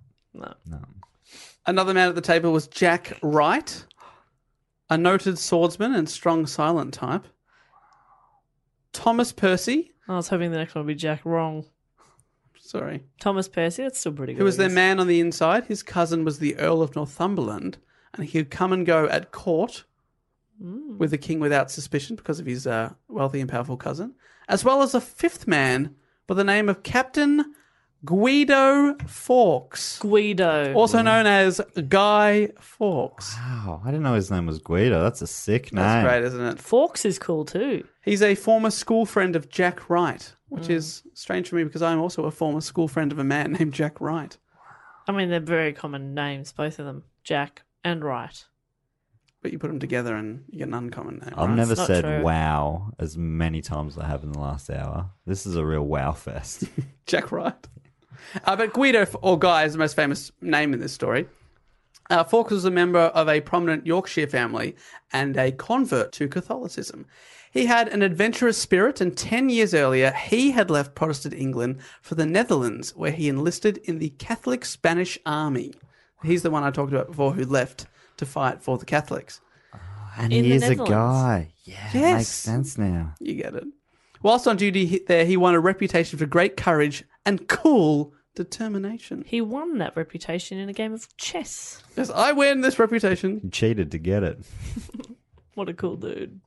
Another man at the table was Jack Wright, a noted swordsman and strong silent type. Thomas Percy. I was hoping the next one would be Jack Wrong. Sorry. Thomas Percy, that's still pretty good. Who was their man on the inside. His cousin was the Earl of Northumberland, and he would come and go at court with the king without suspicion because of his wealthy and powerful cousin, as well as a fifth man by the name of Captain Guido Fawkes, Guido. also known as Guy Fawkes. Wow, I didn't know his name was Guido. That's a sick name. That's great, isn't it? Fawkes is cool too. He's a former school friend of Jack Wright, which is strange for me because I'm also a former school friend of a man named Jack Wright. I mean, they're very common names, both of them. Jack and Wright. But you put them together and you get an uncommon name. I've right? never It's not said true. wow as many times as I have in the last hour. This is a real wow fest. Jack Wright. But Guido, or Guy, is the most famous name in this story. Fawkes was a member of a prominent Yorkshire family and a convert to Catholicism. He had an adventurous spirit, and 10 years earlier, he had left Protestant England for the Netherlands, where he enlisted in the Catholic Spanish Army. He's the one I talked about before who left to fight for the Catholics. And In he the is a Netherlands. guy. Yeah, Yes. makes sense now. You get it. Whilst on duty there, he won a reputation for great courage and cool determination. He won that reputation in a game of chess. Yes, I win this reputation. He cheated to get it. What a cool dude.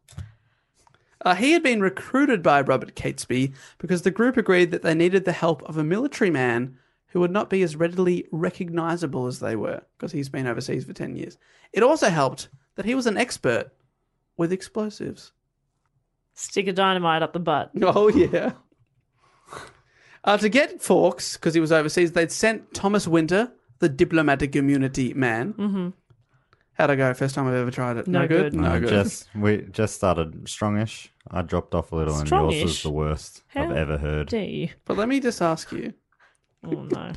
He had been recruited by Robert Catesby because the group agreed that they needed the help of a military man who would not be as readily recognisable as they were, because he's been overseas for 10 years. It also helped that he was an expert with explosives. Stick a dynamite up the butt. Oh, yeah. To get Fawkes, because he was overseas, they'd sent Thomas Winter, the diplomatic immunity man. Mm-hmm. How'd I go? First time I've ever tried it. No good. No good. We just started strongish. I dropped off a little, and yours Strongish? was the worst I've How ever heard. dare you? But let me just ask you, Oh, no.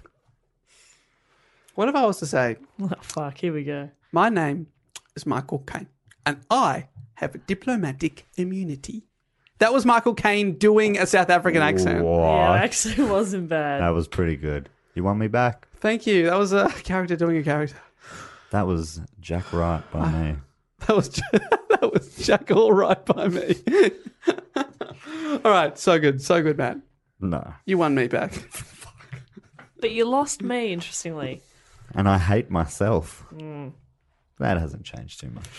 what if I was to say, Oh, fuck, here we go. my name is Michael Caine, and I have a diplomatic immunity? That was Michael Caine doing a South African accent. What? Yeah, it actually wasn't bad. That was pretty good. You want me back? Thank you. That was a character doing a character. That was Jack Wright by me. That was Jack all right by me. All right, so good, Matt. No. You won me back. But you lost me, interestingly. And I hate myself. That hasn't changed too much.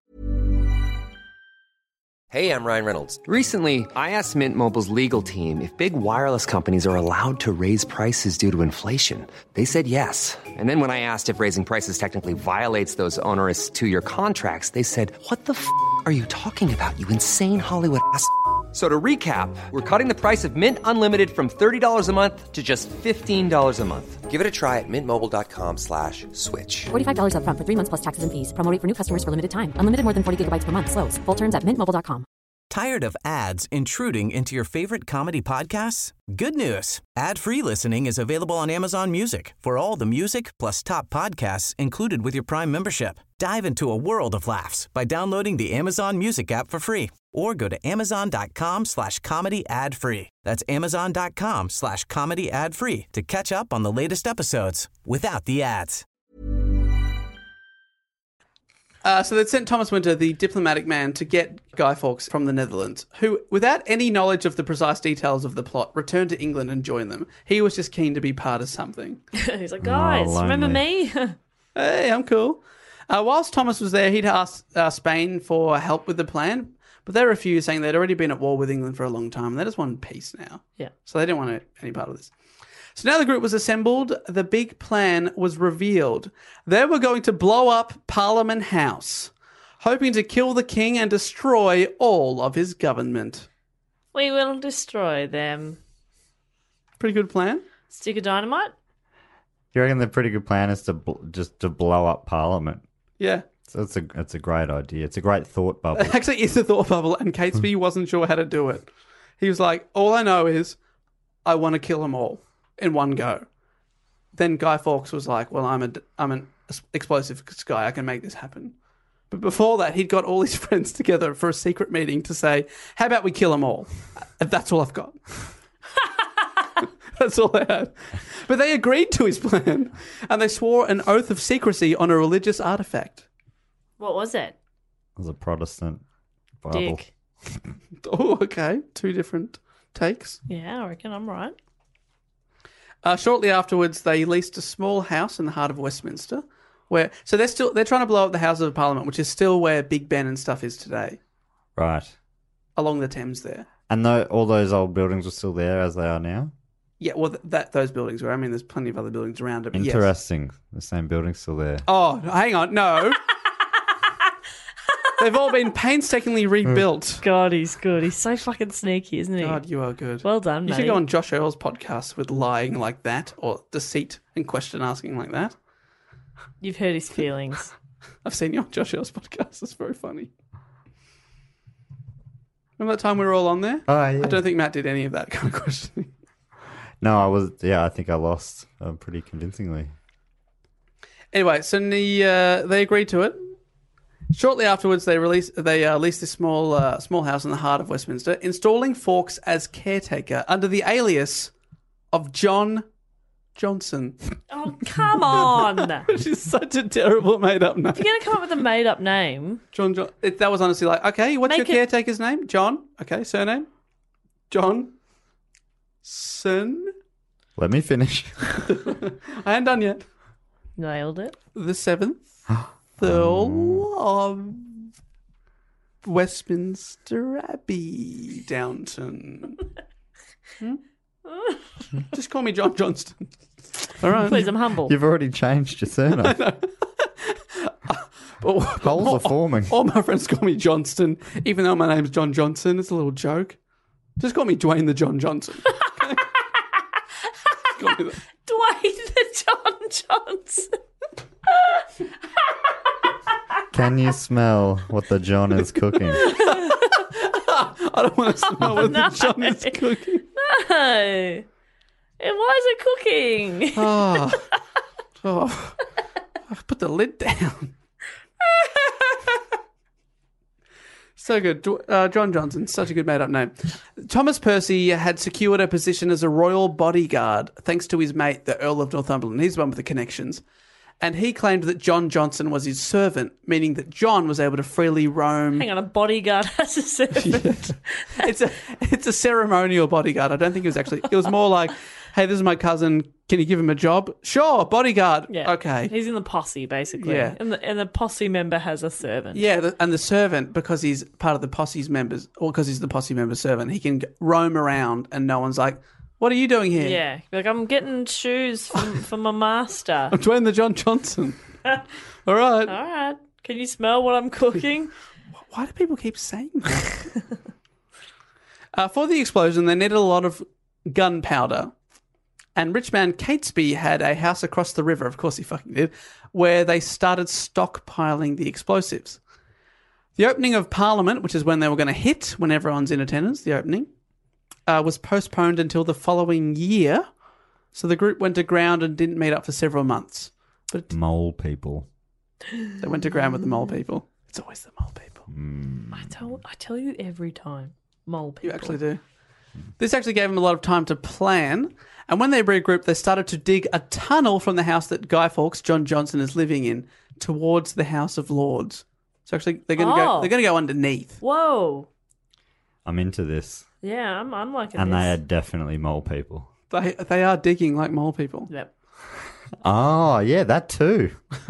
Hey, I'm Ryan Reynolds. Recently, I asked Mint Mobile's legal team if big wireless companies are allowed to raise prices due to inflation. They said yes. And then when I asked if raising prices technically violates those onerous 2-year contracts, they said, "What the f*** are you talking about, you insane Hollywood ass?" So to recap, we're cutting the price of Mint Unlimited from $30 a month to just $15 a month. Give it a try at mintmobile.com/switch. $45 up front for 3 months plus taxes and fees. Promo rate for new customers for limited time. Unlimited more than 40 gigabytes per month. Slows full terms at mintmobile.com. Tired of ads intruding into your favorite comedy podcasts? Good news. Ad-free listening is available on Amazon Music for all the music plus top podcasts included with your Prime membership. Dive into a world of laughs by downloading the Amazon Music app for free or go to amazon.com/comedy ad-free. That's amazon.com/comedy ad-free to catch up on the latest episodes without the ads. So they'd sent Thomas Winter, the diplomatic man, to get Guy Fawkes from the Netherlands, who, without any knowledge of the precise details of the plot, returned to England and joined them. He was just keen to be part of something. He's like, guys, remember me? Hey, I'm cool. Whilst Thomas was there, he'd asked Spain for help with the plan, but they refused, saying they'd already been at war with England for a long time, and they just wanted peace now. Yeah. So they didn't want any part of this. So now the group was assembled. The big plan was revealed. They were going to blow up Parliament House, hoping to kill the king and destroy all of his government. We will destroy them. Pretty good plan. Stick of dynamite? You reckon the pretty good plan is to just to blow up Parliament? Yeah. So it's a great idea. It's a great thought bubble. It actually is a thought bubble, and Catesby wasn't sure how to do it. He was like, all I know is I want to kill them all in one go. Then Guy Fawkes was like, well, I'm an explosive guy. I can make this happen. But before that, he'd got all his friends together for a secret meeting to say, how about we kill them all? That's all I've got. That's all they had. But they agreed to his plan, and they swore an oath of secrecy on a religious artifact. What was it? It was a Protestant Bible. Dick. Oh, okay. 2 different takes. Yeah, I reckon I'm right. Shortly afterwards, they leased a small house in the heart of Westminster, so they're trying to blow up the Houses of Parliament, which is still where Big Ben and stuff is today, Right. along the Thames there. And all those old buildings are still there as they are now? Yeah, well, those buildings were. I mean, there's plenty of other buildings around it. But yes. Interesting. The same building's still there. Oh, hang on, no. They've all been painstakingly rebuilt. God, he's good. He's so fucking sneaky, isn't he? God, you are good. Well done, You mate. should go on Josh Earl's podcast with lying like that, or deceit and question asking like that. You've hurt his feelings. I've seen you on Josh Earl's podcast. It's very funny. Remember that time we were all on there? Oh, yeah. I don't think Matt did any of that kind of questioning. No, I was. Yeah, I think I lost pretty convincingly. Anyway, so they agreed to it. Shortly afterwards, they leased this small house in the heart of Westminster, installing Fawkes as caretaker under the alias of John Johnson. Oh, come on. Which is such a terrible made-up name. If you're going to come up with a made-up name... That was honestly like, okay, what's your caretaker's name? John. Okay, surname? John. Son. Let me finish. I ain't done yet. Nailed it. The 7th Earl of Westminster Abbey, Downton. Just call me John Johnston. All right. Please, I'm humble. You've already changed your surname. Holes are forming. All my friends call me Johnston, even though my name's John Johnson. It's a little joke. Just call me Dwayne the John Johnson. Okay? Call me that. Dwayne the John Johnson. Can you smell what the John is cooking? I don't want to smell what the John is cooking. No. Why is it cooking? Oh. Put the lid down. So good. John Johnson, such a good made-up name. Thomas Percy had secured a position as a royal bodyguard thanks to his mate, the Earl of Northumberland. He's the one with the connections. And he claimed that John Johnson was his servant, meaning that John was able to freely roam. Hang on, a bodyguard as a servant. Yeah. It's a ceremonial bodyguard. I don't think it was actually... It was more like, hey, this is my cousin. Can you give him a job? Sure, bodyguard. Yeah. Okay. He's in the posse, basically. Yeah. And the posse member has a servant. Yeah, and the servant, because he's part of the posse's members, or because he's the posse member servant, he can roam around and no one's like, what are you doing here? Yeah. Like, I'm getting shoes for my master. I'm Dwayne the John Johnson. All right. All right. Can you smell what I'm cooking? Why do people keep saying that? For the explosion, they needed a lot of gunpowder. And rich man Catesby had a house across the river, of course he fucking did, where they started stockpiling the explosives. The opening of Parliament, which is when they were going to hit, when everyone's in attendance, the opening, was postponed until the following year. So the group went to ground and didn't meet up for several months. But Mole people. They went to ground with the mole people. It's always the mole people. I tell you every time. Mole people. You actually do. This actually gave them a lot of time to plan. And when they regrouped, they started to dig a tunnel from the house that Guy Fawkes, John Johnson, is living in towards the House of Lords. So actually, they're going to go. They're going to go underneath. Whoa. I'm into this. Yeah, I'm liking And this. they are definitely mole people. They are digging like mole people. Yep. Oh, yeah, that too.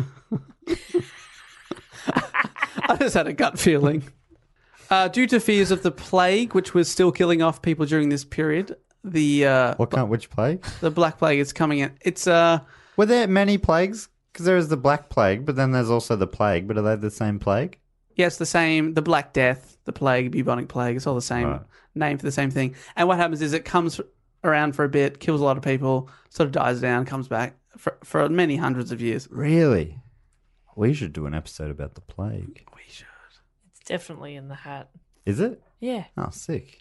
I just had a gut feeling. Due to fears of the plague, which was still killing off people during this period, Which plague? The Black Plague is coming in. It's Were there many plagues? Because there is the Black Plague, but then there's also the plague. But are they the same plague? Yeah, it's the same. The Black Death, the plague, bubonic plague. It's all the same name for the same thing. And what happens is it comes around for a bit, kills a lot of people, sort of dies down, comes back for many hundreds of years. Really? We should do an episode about the plague. We should. It's definitely in the hat. Is it? Yeah. Oh, sick.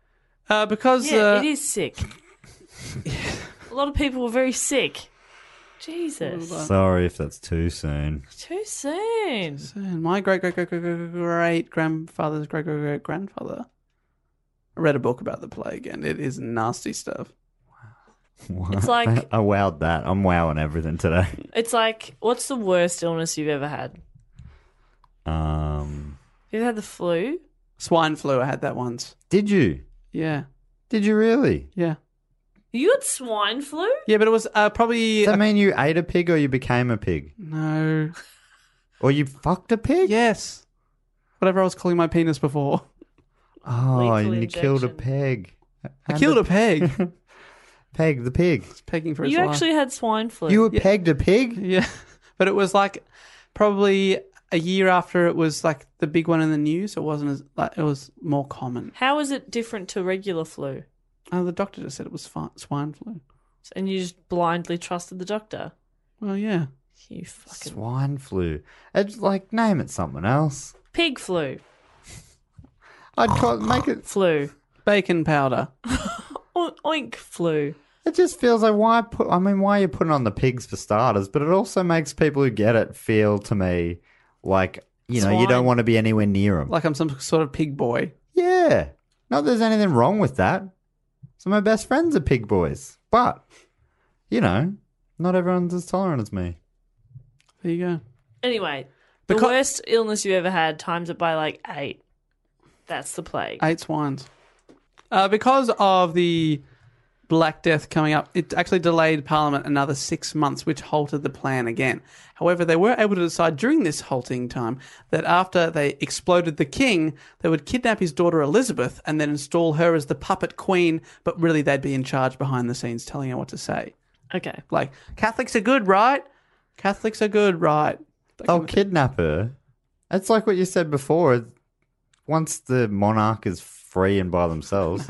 Because it is sick. A lot of people were very sick. Jesus. Sorry if that's too soon. Too soon. And my great-great-great-great-grandfather's great-great-great-grandfather read a book about the plague, and it is nasty stuff. What? It's like- I wowed that. I'm wowing everything today. It's like, what's the worst illness you've ever had? You ever had the flu? Swine flu, I had that once. Did you? Yeah. Did you really? Yeah. You had swine flu? Yeah, but it was probably... Does that mean you ate a pig or you became a pig? No. Or you fucked a pig? Yes. Whatever I was calling my penis before. Oh, Lethal and you killed a injection. peg. I killed a peg. Peg the pig. It's pegging for his You life. actually had swine flu. You pegged a pig? Yeah. But it was like probably a year after it was like the big one in the news. It wasn't as... like it was more common. How is it different to regular flu? Oh, the doctor just said it was swine flu. And you just blindly trusted the doctor? Well, yeah. You fucking... Swine flu. It's like, name it something else. Pig flu. I'd make it... Flu. Bacon powder. Oink flu. It just feels like why are you putting on the pigs for starters? But it also makes people who get it feel to me like, you know, you Swine. don't want to be anywhere near them. Like I'm some sort of pig boy. Yeah. Not that there's anything wrong with that. Some of my best friends are pig boys. But, you know, not everyone's as tolerant as me. There you go. Anyway, the worst illness you ever had, times it by like 8. That's the plague. 8 swines. Because of the Black Death coming up, it actually delayed Parliament another 6 months, which halted the plan again. However, they were able to decide during this halting time that after they exploded the king, they would kidnap his daughter Elizabeth and then install her as the puppet queen, but really they'd be in charge behind the scenes telling her what to say. Okay. Like, Catholics are good, right? Catholics are good, right? They'll kidnap her. It's like what you said before. Once the monarch is free and by themselves.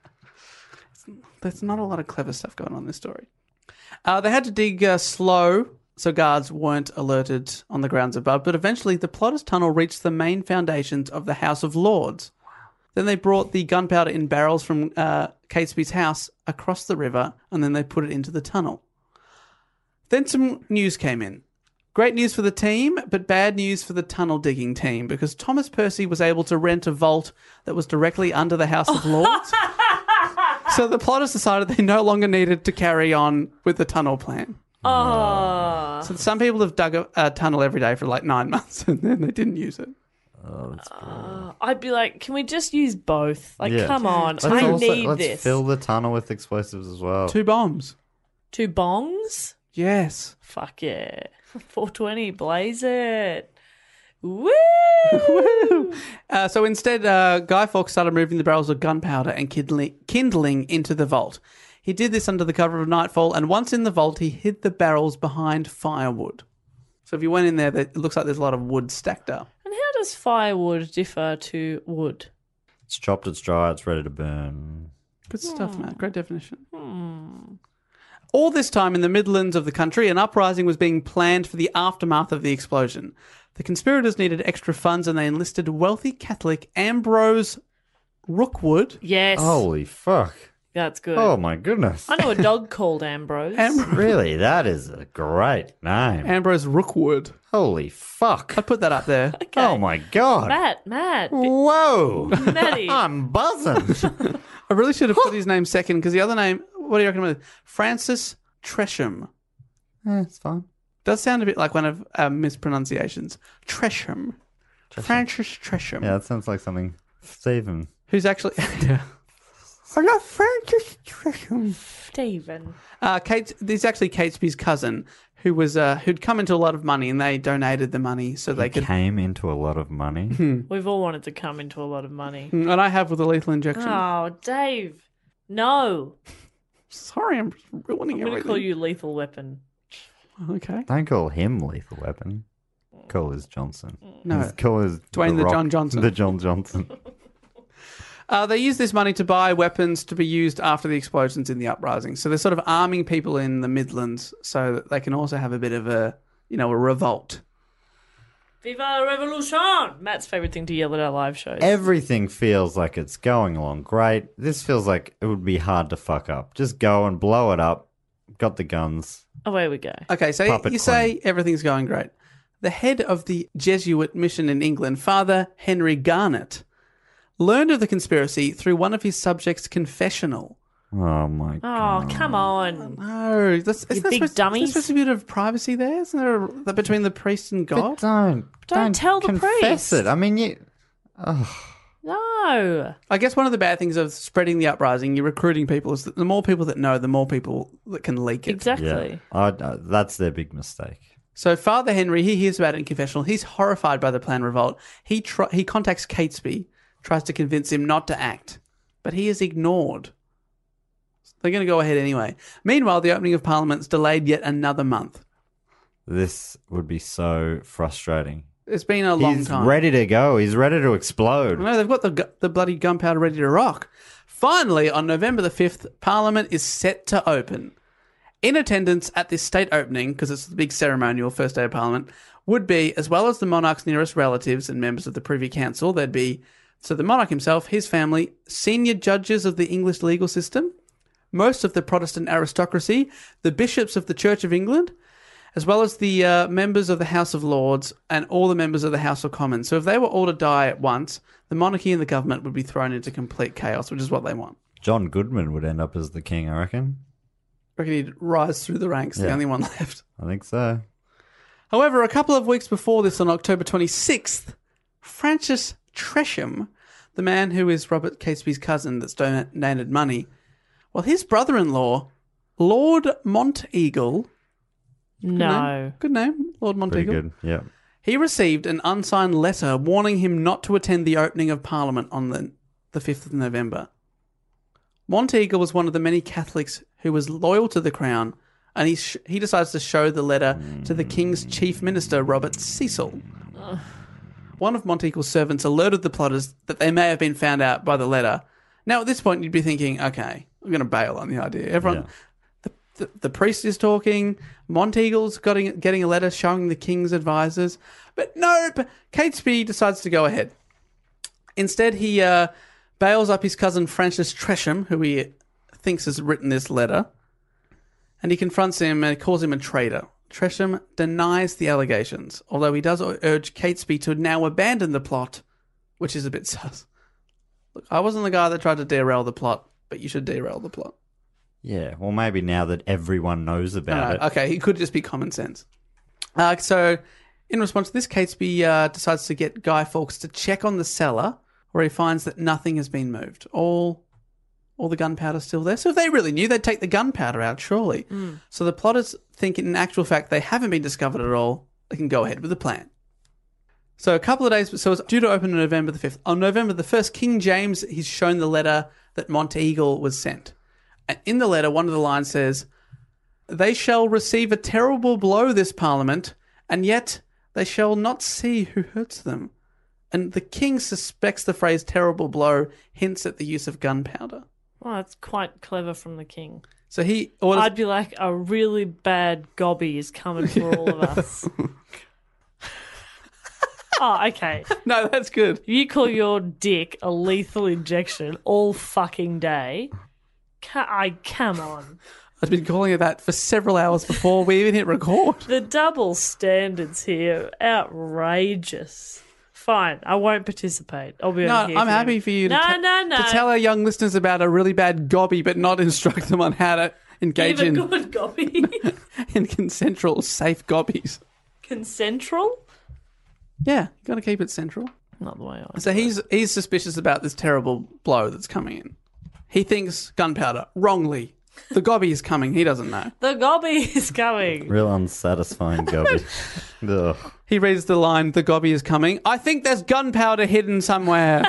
There's not a lot of clever stuff going on in this story. They had to dig slow so guards weren't alerted on the grounds above, but eventually the plotters' tunnel reached the main foundations of the House of Lords. Wow. Then they brought the gunpowder in barrels from Catesby's house across the river, and then they put it into the tunnel. Then some news came in. Great news for the team, but bad news for the tunnel digging team, because Thomas Percy was able to rent a vault that was directly under the House of Lords. So the plotters decided they no longer needed to carry on with the tunnel plan. Oh. So some people have dug a tunnel every day for like 9 months and then they didn't use it. Oh, that's brutal. I'd be like, can we just use both? Like, Yeah. come on. Let's I need let's this. fill the tunnel with explosives as well. 2 bombs. 2 bongs? Yes. Fuck yeah. 420, blaze it. Woo! So instead, Guy Fawkes started moving the barrels of gunpowder and kindling into the vault. He did this under the cover of nightfall, and once in the vault, he hid the barrels behind firewood. So if you went in there, it looks like there's a lot of wood stacked up. And how does firewood differ to wood? It's chopped, it's dry, it's ready to burn. Good stuff, Matt. Great definition. All this time in the Midlands of the country, an uprising was being planned for the aftermath of the explosion. The conspirators needed extra funds and they enlisted wealthy Catholic Ambrose Rookwood. Yes. Holy fuck. That's good. Oh my goodness. I know a dog called Ambrose. Really? That is a great name. Ambrose Rookwood. Holy fuck. I'd put that up there. Okay. Oh my god. Matt. Whoa. Matty. I'm buzzing. I really should have put his name second because the other name, what do you reckon? Francis Tresham. It's fine. Does sound a bit like one of mispronunciations. Tresham. Francis Tresham. Yeah, that sounds like something. Stephen. Who's actually... I got Francis Tresham. Stephen. This is actually Catesby's cousin who was who'd come into a lot of money and they donated the money so they could... Came into a lot of money. We've all wanted to come into a lot of money. And I have with a lethal injection. Oh, Dave. No. Sorry, I'm ruining I'm going to everything. call you Lethal Weapon. Okay. Don't call him Lethal Weapon. Call his Johnson. No. Call his Dwayne the Rock, John Johnson. The John Johnson. They used this money to buy weapons to be used after the explosions in the uprising. So they're sort of arming people in the Midlands so that they can also have a bit of a revolt. Viva la Revolution! Matt's favourite thing to yell at our live shows. Everything feels like it's going along great. This feels like it would be hard to fuck up. Just go and blow it up. got the guns. Away we go. Okay, so Puppet you say everything's going great. The head of the Jesuit mission in England, Father Henry Garnet, learned of the conspiracy through one of his subjects' confessional. Oh, my God. Oh, come on. No, that's big dummies. There's supposed to be a bit of privacy there, isn't there, between the priest and God? But don't tell the confess priest. it. I mean, you... No. I guess one of the bad things of spreading the uprising, you're recruiting people, is that the more people that know, the more people that can leak it. Exactly. That's their big mistake. So Father Henry, he hears about it in confessional. He's horrified by the planned revolt. He contacts Catesby, tries to convince him not to act, but he is ignored. They're going to go ahead anyway. Meanwhile, the opening of Parliament's delayed yet another month. This would be so frustrating. It's been a long time. He's ready to go. He's ready to explode. No, they've got the bloody gunpowder ready to rock. Finally, on November the 5th, Parliament is set to open. In attendance at this state opening, because it's the big ceremonial first day of Parliament, would be, as well as the monarch's nearest relatives and members of the Privy Council, there'd be, so the monarch himself, his family, senior judges of the English legal system, most of the Protestant aristocracy, the bishops of the Church of England, as well as the members of the House of Lords and all the members of the House of Commons. So if they were all to die at once, the monarchy and the government would be thrown into complete chaos, which is what they want. John Goodman would end up as the king, I reckon. I reckon he'd rise through the ranks, the only one left. I think so. However, a couple of weeks before this, on October 26th, Francis Tresham, the man who is Robert Catesby's cousin that's donated money, well, his brother-in-law, Lord Monteagle... Good name, Lord Monteagle. Pretty good, yeah. He received an unsigned letter warning him not to attend the opening of Parliament on the 5th of November. Monteagle was one of the many Catholics who was loyal to the crown, and he decides to show the letter to the King's Chief Minister, Robert Cecil. One of Monteagle's servants alerted the plotters that they may have been found out by the letter. Now, at this point, you'd be thinking, okay, I'm going to bail on the idea. Everyone... Yeah. The priest is talking. Monteagle's getting a letter showing the king's advisors. But nope, Catesby decides to go ahead. Instead, he bails up his cousin Francis Tresham, who he thinks has written this letter, and he confronts him and calls him a traitor. Tresham denies the allegations, although he does urge Catesby to now abandon the plot, which is a bit sus. Look, I wasn't the guy that tried to derail the plot, but you should derail the plot. Yeah, well, maybe now that everyone knows about it. Okay, he could just be common sense. So, in response to this, Catesby decides to get Guy Fawkes to check on the cellar, where he finds that nothing has been moved. All the gunpowder's still there. So if they really knew, they'd take the gunpowder out, surely. So the plotters think, in actual fact, they haven't been discovered at all. They can go ahead with the plan. So a couple of days, so it's due to open on November the 5th. On November the 1st, King James, he's shown the letter that Monteagle was sent. And in the letter, one of the lines says, "They shall receive a terrible blow this Parliament, and yet they shall not see who hurts them." And the king suspects the phrase terrible blow hints at the use of gunpowder. Well, that's quite clever from the king. So he orders... I'd be like, a really bad gobby is coming for all of us. Oh, okay. No, that's good. You call your dick a lethal injection all fucking day... come on. I've been calling it that for several hours before we even hit record. The double standards here, outrageous. Fine, I won't participate. I'll be on here. I'm happy for you to tell our young listeners about a really bad gobby, but not instruct them on how to engage in a good gobby. in consensual, safe gobbies. Consensual? Yeah, you got to keep it central. Not the way I. So he's suspicious about this terrible blow that's coming in. He thinks gunpowder. Wrongly. The gobby is coming. He doesn't know. The gobby is coming. Real unsatisfying gobby. Ugh. He reads the line, "The gobby is coming. I think there's gunpowder hidden somewhere."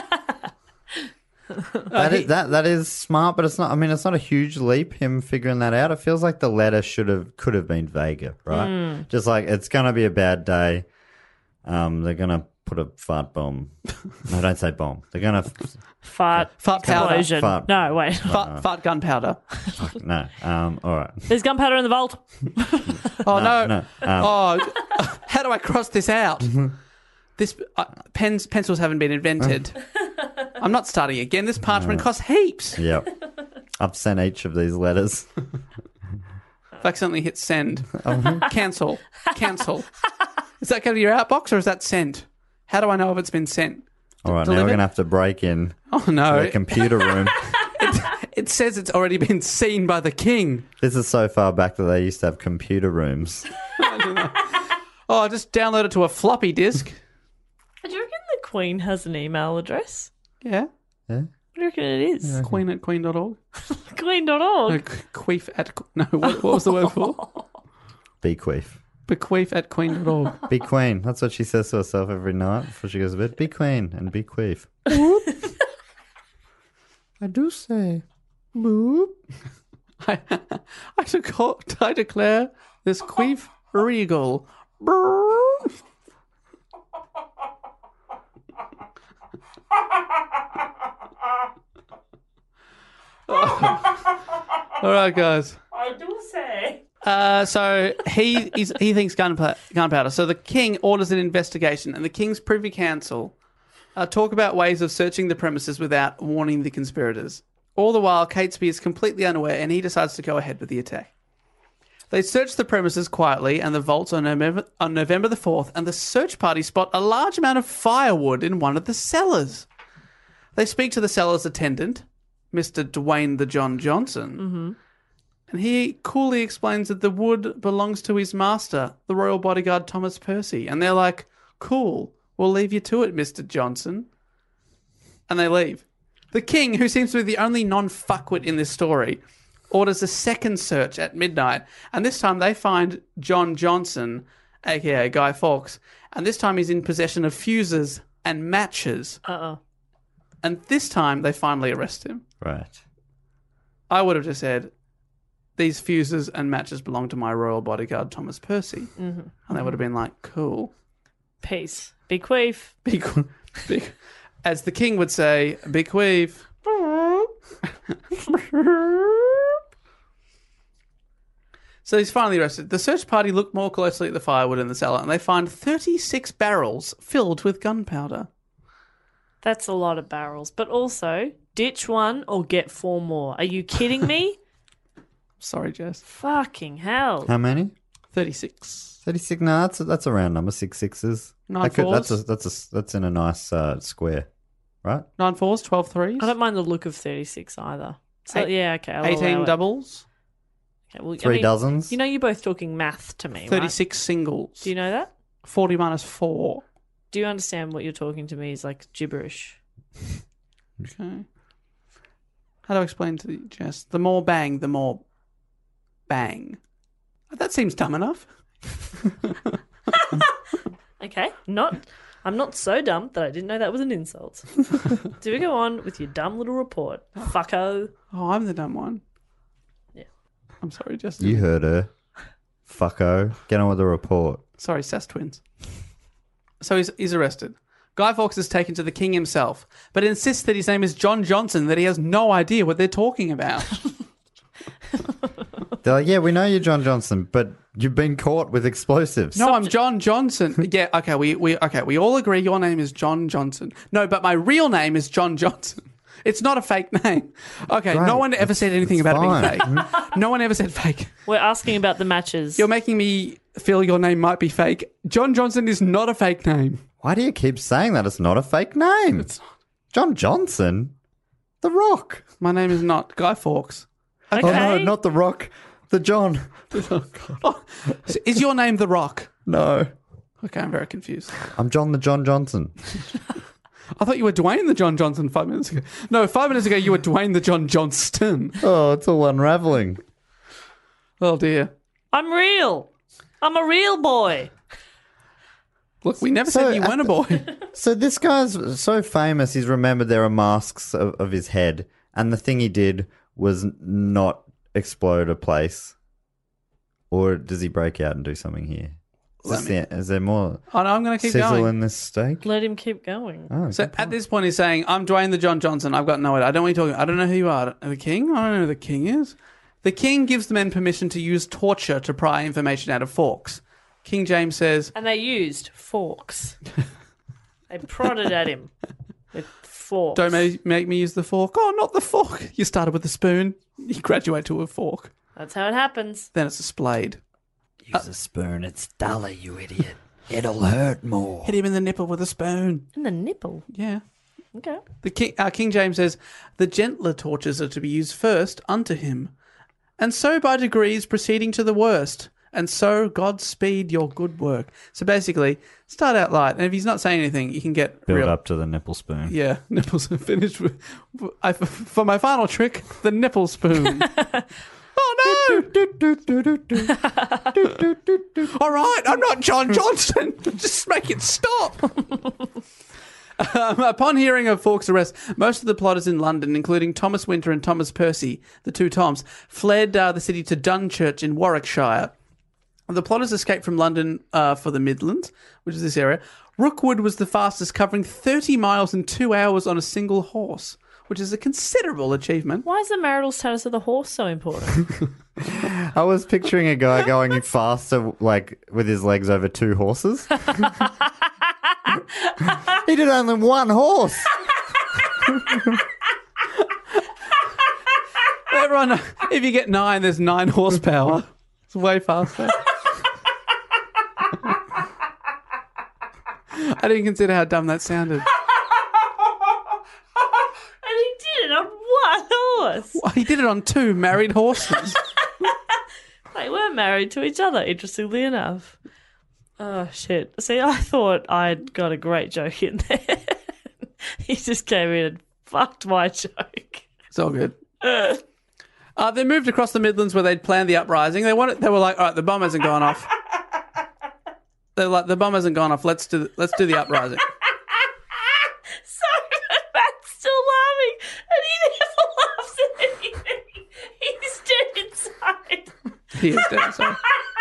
That is smart, but it's not. I mean, it's not a huge leap, him figuring that out. It feels like the letter could have been vaguer, right? Just like, it's going to be a bad day. They're going to put a fart bomb. No, don't say bomb. They're going to... Fart explosion. Fart. No, wait. Fart gunpowder. No. All right. There's gunpowder in the vault. Oh, no. How do I cross this out? This pencils haven't been invented. I'm not starting again. This parchment costs heaps. Yep. I've sent each of these letters. accidentally hit send. Cancel. Is that going to your outbox or is that sent? How do I know if it's been sent? All right, now we're going to have to break in Oh, no. to the computer room. It says it's already been seen by the king. This is so far back that they used to have computer rooms. Oh, just download it to a floppy disk. Do you reckon the Queen has an email address? Yeah. Yeah? What do you reckon it is? Queen@queen.org. Queen.org. Queef at... No, what was the word for? Bequeath. Bequeath@queen.org. Be queen. That's what she says to herself every night before she goes to bed. Be queen and bequeath. I do say, boop. I declare this queef regal. All right, guys. I do say. So he thinks gunpowder. So the king orders an investigation, and the king's privy council talk about ways of searching the premises without warning the conspirators. All the while, Catesby is completely unaware, and he decides to go ahead with the attack. They search the premises quietly and the vaults on November the 4th, and the search party spot a large amount of firewood in one of the cellars. They speak to the cellar's attendant, Mr. Dwayne the John Johnson, and he coolly explains that the wood belongs to his master, the royal bodyguard Thomas Percy. And they're like, cool, we'll leave you to it, Mr. Johnson. And they leave. The king, who seems to be the only non-fuckwit in this story, orders a second search at midnight. And this time they find John Johnson, a.k.a. Guy Fawkes. And this time he's in possession of fuses and matches. Uh-oh. And this time they finally arrest him. Right. I would have just said, these fuses and matches belong to my royal bodyguard, Thomas Percy. Mm-hmm. And they would have been like, cool. Peace. Bequeath. As the king would say, bequeath. So he's finally arrested. The search party look more closely at the firewood in the cellar, and they find 36 barrels filled with gunpowder. That's a lot of barrels. But also, ditch one or get 4 more. Are you kidding me? Sorry, Jess. Fucking hell. How many? 36. 36. No, that's a round number. 6 sixes. 9 fours. That's in a nice square, right? 9 fours, 12 threes. I don't mind the look of 36 either. So, yeah, okay. I'll 18 allow it. doubles. Okay, well, 3 dozens. You know, you're both talking math to me, 36 right? singles. Do you know that? 40 minus 4. Do you understand what you're talking to me is like gibberish? Okay. How do I explain to you, Jess? The more bang, the more bang. That seems dumb enough. Okay. I'm not so dumb that I didn't know that was an insult. Do we go on with your dumb little report? Fucko. Oh, I'm the dumb one. Yeah. I'm sorry, Justin. You heard her. Fucko. Get on with the report. Sorry, Sass twins. So he's arrested. Guy Fawkes is taken to the king himself, but insists that his name is John Johnson, that he has no idea what they're talking about. They're like, yeah, we know you're John Johnson, but you've been caught with explosives. No, I'm John Johnson. Yeah, okay, we all agree your name is John Johnson. No, but my real name is John Johnson. It's not a fake name. Okay, Great. no one ever said anything about fine. it being fake. No one ever said fake. We're asking about the matches. You're making me feel your name might be fake. John Johnson is not a fake name. Why do you keep saying that? It's not a fake name. It's not. John Johnson? The Rock. My name is not Guy Fawkes. Okay. Oh, no, not The Rock. The John. Oh, is your name The Rock? No. Okay, I'm very confused. I'm John the John Johnson. I thought you were Dwayne the John Johnson 5 minutes ago. No, 5 minutes ago you were Dwayne the John Johnston. Oh, it's all unraveling. Oh, dear. I'm real. I'm a real boy. Look, we never said you weren't a boy. So this guy's so famous, he's remembered there are masks of his head, and the thing he did was not explode a place. Or does he break out and do something here? Is there more Oh, no, I'm going to keep sizzle going. in this steak? Let him keep going. Oh, So at this point, he's saying, I'm Dwayne the John Johnson. I've got no idea. I don't know what you're talking about. I don't know who you are. The king? I don't know who the king is. The king gives the men permission to use torture to pry information out of Fawkes. King James says, And they used forks. They prodded at him with forks. don't make me use the fork. Oh, not the fork. You started with a spoon. You graduate to a fork. That's how it happens. Then it's displayed. Use a spoon. It's duller, you idiot. It'll hurt more. Hit him in the nipple with a spoon. In the nipple? Yeah. Okay. The King James says, the gentler tortures are to be used first unto him, and so by degrees proceeding to the worst, and so God speed your good work. So basically, start out light, and if he's not saying anything, you can get Build up to the nipple spoon. Yeah, nipples are finished with... for my final trick, the nipple spoon. Oh, no! All right, I'm not John Johnston. Just make it stop. Upon hearing of Fawkes' arrest, most of the plotters in London, including Thomas Winter and Thomas Percy, the two Toms, fled the city to Dunchurch in Warwickshire. The plotters escaped from London for the Midlands, which is this area. Rookwood was the fastest, covering 30 miles in 2 hours on a single horse, which is a considerable achievement. Why is the marital status of the horse so important? I was picturing a guy going faster, like, with his legs over two horses. He did only one horse. Everyone, if you get 9, there's 9 horsepower. It's way faster. I didn't consider how dumb that sounded. And he did it on one horse. Well, he did it on 2 married horses. They weren't married to each other, interestingly enough. Oh, shit. See, I thought I'd got a great joke in there. He just came in and fucked my joke. It's all good. They moved across the Midlands where they'd planned the uprising. They were like, all right, the bomb hasn't gone off. They're like, the bomb hasn't gone off. Let's do the uprising. Sorry, but Matt's still laughing, and he never laughs at anything. He's dead inside. He is dead inside.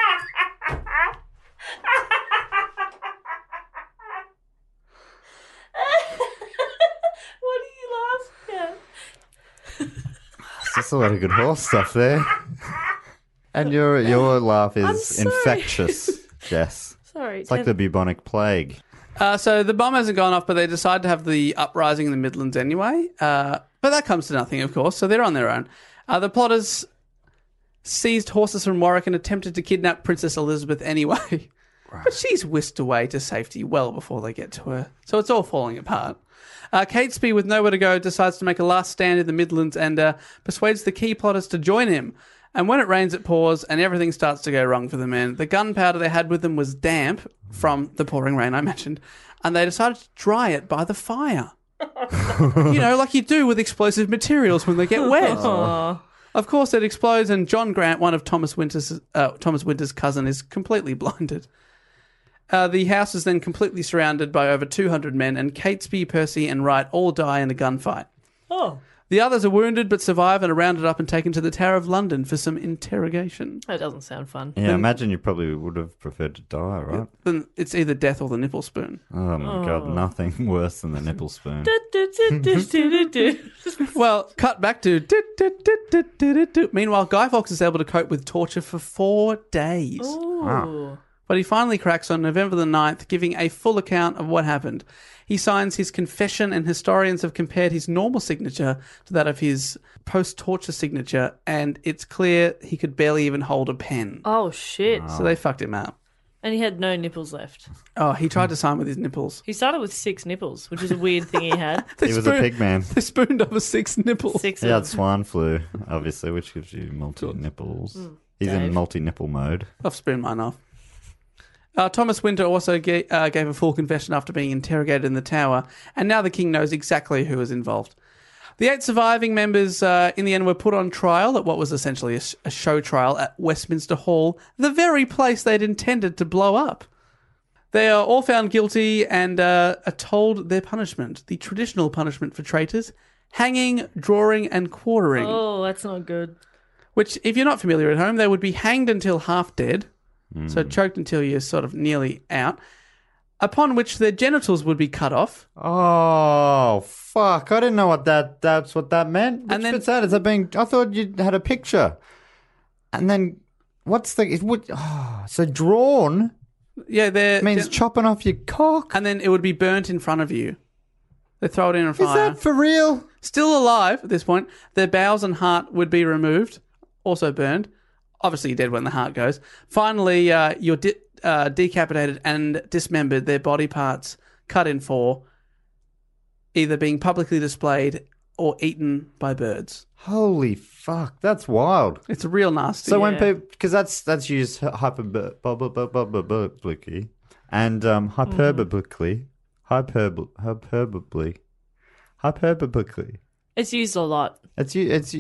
What are you laughing at? It's just a lot of good horse stuff there. And your laugh is infectious, Jess. Sorry. It's like the bubonic plague. So the bomb hasn't gone off, but they decide to have the uprising in the Midlands anyway. But that comes to nothing, of course, so they're on their own. The plotters seized horses from Warwick and attempted to kidnap Princess Elizabeth anyway. Right. But she's whisked away to safety well before they get to her. So it's all falling apart. Catesby, with nowhere to go, decides to make a last stand in the Midlands and persuades the key plotters to join him. And when it rains, it pours, and everything starts to go wrong for the men. The gunpowder they had with them was damp from the pouring rain I mentioned, and they decided to dry it by the fire. You know, like you do with explosive materials when they get wet. Of course, it explodes, and John Grant, one of Thomas Winter's cousin, is completely blinded. The house is then completely surrounded by over 200 men, and Catesby, Percy, and Wright all die in a gunfight. Oh. The others are wounded but survive and are rounded up and taken to the Tower of London for some interrogation. That doesn't sound fun. Yeah, I imagine you probably would have preferred to die, right? Then it's either death or the nipple spoon. Oh my God, nothing worse than the nipple spoon. Well, cut back to... Meanwhile, Guy Fawkes is able to cope with torture for 4 days. Wow. But he finally cracks on November the 9th, giving a full account of what happened. He signs his confession, and historians have compared his normal signature to that of his post-torture signature, and it's clear he could barely even hold a pen. Oh, shit. So they fucked him up. And he had no nipples left. Oh, he tried to sign with his nipples. He started with 6 nipples, which is a weird thing he had. He was a pig man. They spooned over 6 nipples. He had swine flu, obviously, which gives you multi-nipples. He's in multi-nipple mode. I've spooned mine off. Thomas Winter also gave a full confession after being interrogated in the tower, and now the king knows exactly who was involved. The 8 surviving members in the end were put on trial at what was essentially a show trial at Westminster Hall, the very place they'd intended to blow up. They are all found guilty and are told their punishment, the traditional punishment for traitors, hanging, drawing and quartering. Oh, that's not good. Which, if you're not familiar at home, they would be hanged until half dead, so choked until you're sort of nearly out, upon which their genitals would be cut off. Oh, fuck. I didn't know that's what that meant. Which bit's that? Is that being... I thought you had a picture. And then, what's the... so drawn... Yeah, they're... means chopping off your cock. And then it would be burnt in front of you. They throw it in a fire. Is that for real? Still alive at this point. Their bowels and heart would be removed, also burned. obviously you're dead when the heart goes. Finally, you're decapitated and dismembered, their body parts cut in four, either being publicly displayed or eaten by birds. Holy fuck, that's wild. It's real nasty. So when people, because that's used hyperbolically and hyperbolically. It's used a lot. It's used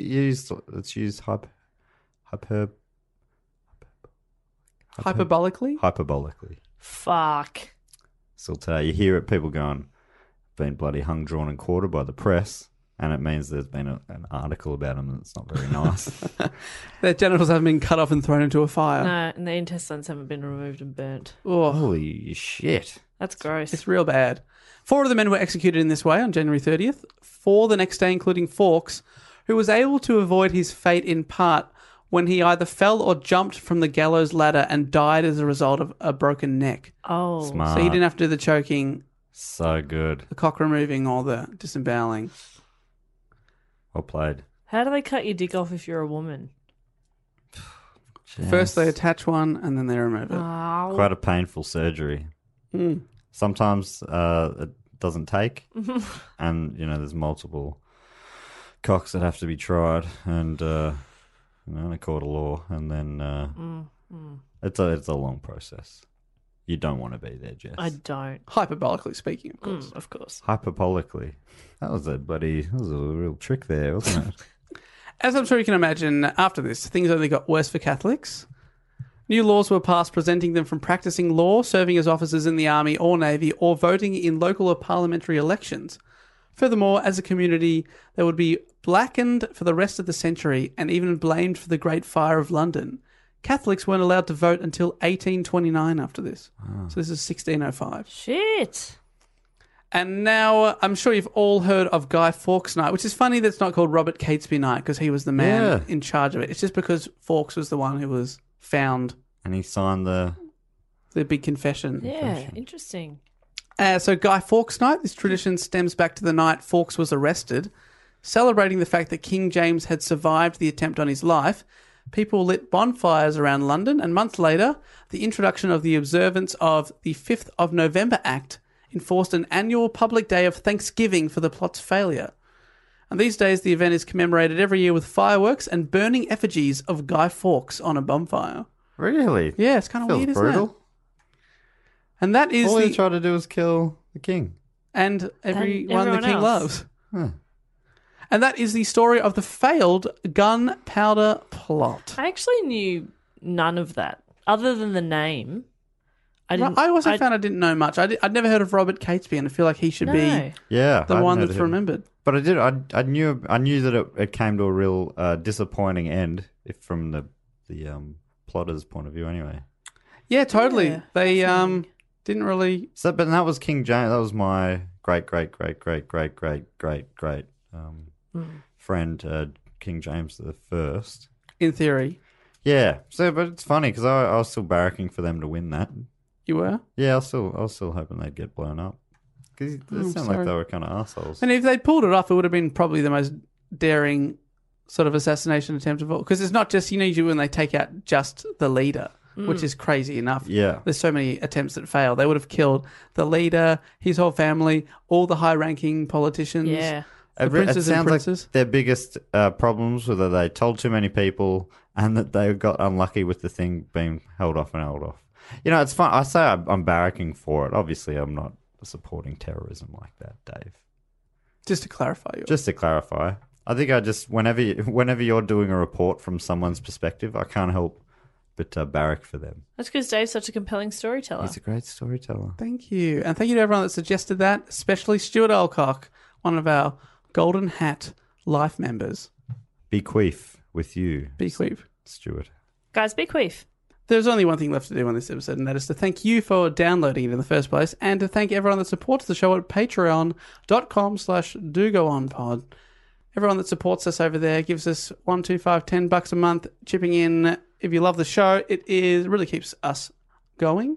hyperbolically. Hyperbolically. Fuck. Still today, you hear it. People going, been bloody hung, drawn, and quartered by the press. And it means there's been an article about them that's not very nice. Their genitals haven't been cut off and thrown into a fire. No, and the intestines haven't been removed and burnt. Oh, holy shit. That's gross. It's real bad. 4 of the men were executed in this way on January 30th. 4 the next day, including Fawkes, who was able to avoid his fate in part when he either fell or jumped from the gallows ladder and died as a result of a broken neck. Oh. Smart. So he didn't have to do the choking, So good. the cock removing, or the disemboweling. Well played. How do they cut your dick off if you're a woman? First they attach one and then they remove it. Quite a painful surgery. Sometimes it doesn't take, and there's multiple cocks that have to be tried, and in a court of law, and then it's a long process. You don't want to be there, Jess. I don't. Hyperbolically speaking, of course. Of course. Hyperbolically. That was a real trick there, wasn't it? As I'm sure you can imagine, after this, things only got worse for Catholics. New laws were passed preventing them from practicing law, serving as officers in the army or navy, or voting in local or parliamentary elections. Furthermore, as a community, they would be blackened for the rest of the century and even blamed for the Great Fire of London. Catholics weren't allowed to vote until 1829 after this. So this is 1605. Shit. And now I'm sure you've all heard of Guy Fawkes Night, which is funny that it's not called Robert Catesby Night because he was the man in charge of it. It's just because Fawkes was the one who was found. And he signed the big confession. Yeah, interesting. So Guy Fawkes Night, this tradition stems back to the night Fawkes was arrested. Celebrating the fact that King James had survived the attempt on his life, people lit bonfires around London, and months later, the introduction of the observance of the 5th of November Act enforced an annual public day of thanksgiving for the plot's failure. And these days, the event is commemorated every year with fireworks and burning effigies of Guy Fawkes on a bonfire. Really? Yeah, it's kind of weird, isn't it? And that is all he tried to do was kill the king. And everyone the king else. loves. Huh. And that is the story of the failed gunpowder plot. I actually knew none of that, other than the name. I also found I didn't know much. I'd never heard of Robert Catesby, and I feel like he should be the one that's remembered. But I did. I knew that it came to a real disappointing end, if from the plotter's point of view, anyway. Yeah, totally. Yeah, they didn't really. So, but that was King James. That was my great friend, King James the First. In theory. Yeah. So, but it's funny because I was still barracking for them to win that. You were? Yeah, I was still hoping they'd get blown up. Because it sounded like they were kind of assholes. And if they'd pulled it off, it would have been probably the most daring sort of assassination attempt of all. Because it's not just, usually when they take out just the leader, which is crazy enough. Yeah. There's so many attempts that fail. They would have killed the leader, his whole family, all the high-ranking politicians. Yeah. The princes and princes. Like their biggest problems were that they told too many people and that they got unlucky with the thing being held off. It's fun. I say I'm barracking for it. Obviously, I'm not supporting terrorism like that, Dave. Just to clarify. I think I just, whenever you're doing a report from someone's perspective, I can't help but barrack for them. That's because Dave's such a compelling storyteller. He's a great storyteller. Thank you. And thank you to everyone that suggested that, especially Stuart Alcock, one of our Golden Hat Life members. Bequeath with you. Bequeath. Stuart. Guys, bequeath. There's only one thing left to do on this episode, and that is to thank you for downloading it in the first place, and to thank everyone that supports the show at patreon.com/dogoonpod. Everyone that supports us over there gives us $1, $2, $5, $10 a month, chipping in. If you love the show, it really keeps us going.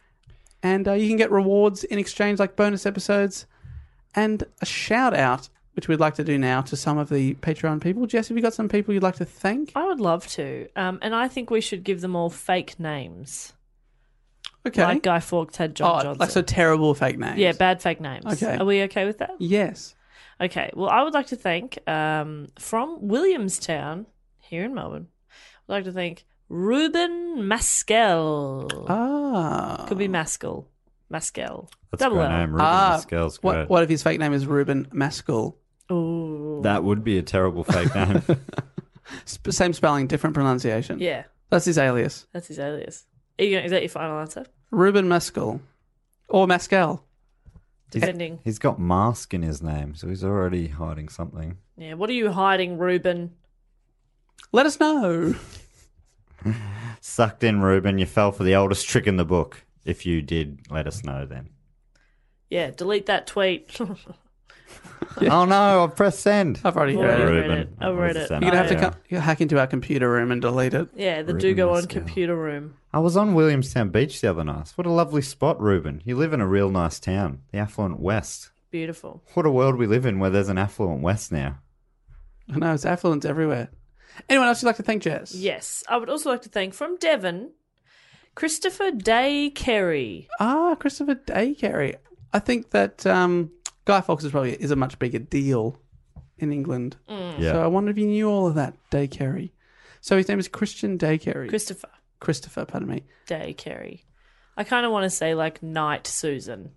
And you can get rewards in exchange, like bonus episodes and a shout-out which we'd like to do now to some of the Patreon people. Jess, have you got some people you'd like to thank? I would love to. And I think we should give them all fake names. Okay. Like Guy Fawkes had John Johnson. Like so terrible fake names. Yeah, bad fake names. Okay. Are we okay with that? Yes. Okay. Well, I would like to thank, from Williamstown here in Melbourne, I'd like to thank Ruben Maskell. Ah. Could be Maskell. Maskell. That's a Double great L. name. Ruben Maskell's great. What if his fake name is Ruben Maskell? Ooh. That would be a terrible fake name. Same spelling, different pronunciation. Yeah. That's his alias. That's his alias. Is that your final answer? Ruben Maskell. Or Maskell. Depending. He's got Mask in his name, so he's already hiding something. Yeah. What are you hiding, Ruben? Let us know. Sucked in, Ruben. You fell for the oldest trick in the book. If you did, let us know then. Yeah. Delete that tweet. Oh no, I've pressed send. I've already Already heard read it. it. I've read it. You're going to have to hack into our computer room and delete it. Yeah, the Ruben do go on Maskell. computer room. I was on Williamstown Beach the other night. What a lovely spot, Ruben. You live in a real nice town, the affluent West. Beautiful. What a world we live in where there's an affluent West now. I know, it's affluence everywhere. Anyone else you'd like to thank, Jess? Yes. I would also like to thank from Devon, Christopher Day Carey. Ah, Christopher Day Carey. I think that Guy Fawkes is a much bigger deal in England. Yeah. So I wonder if you knew all of that, Day Carey. So his name is Christian Day Carey. Christopher, pardon me. Day Carey. I kind of want to say like Night Susan.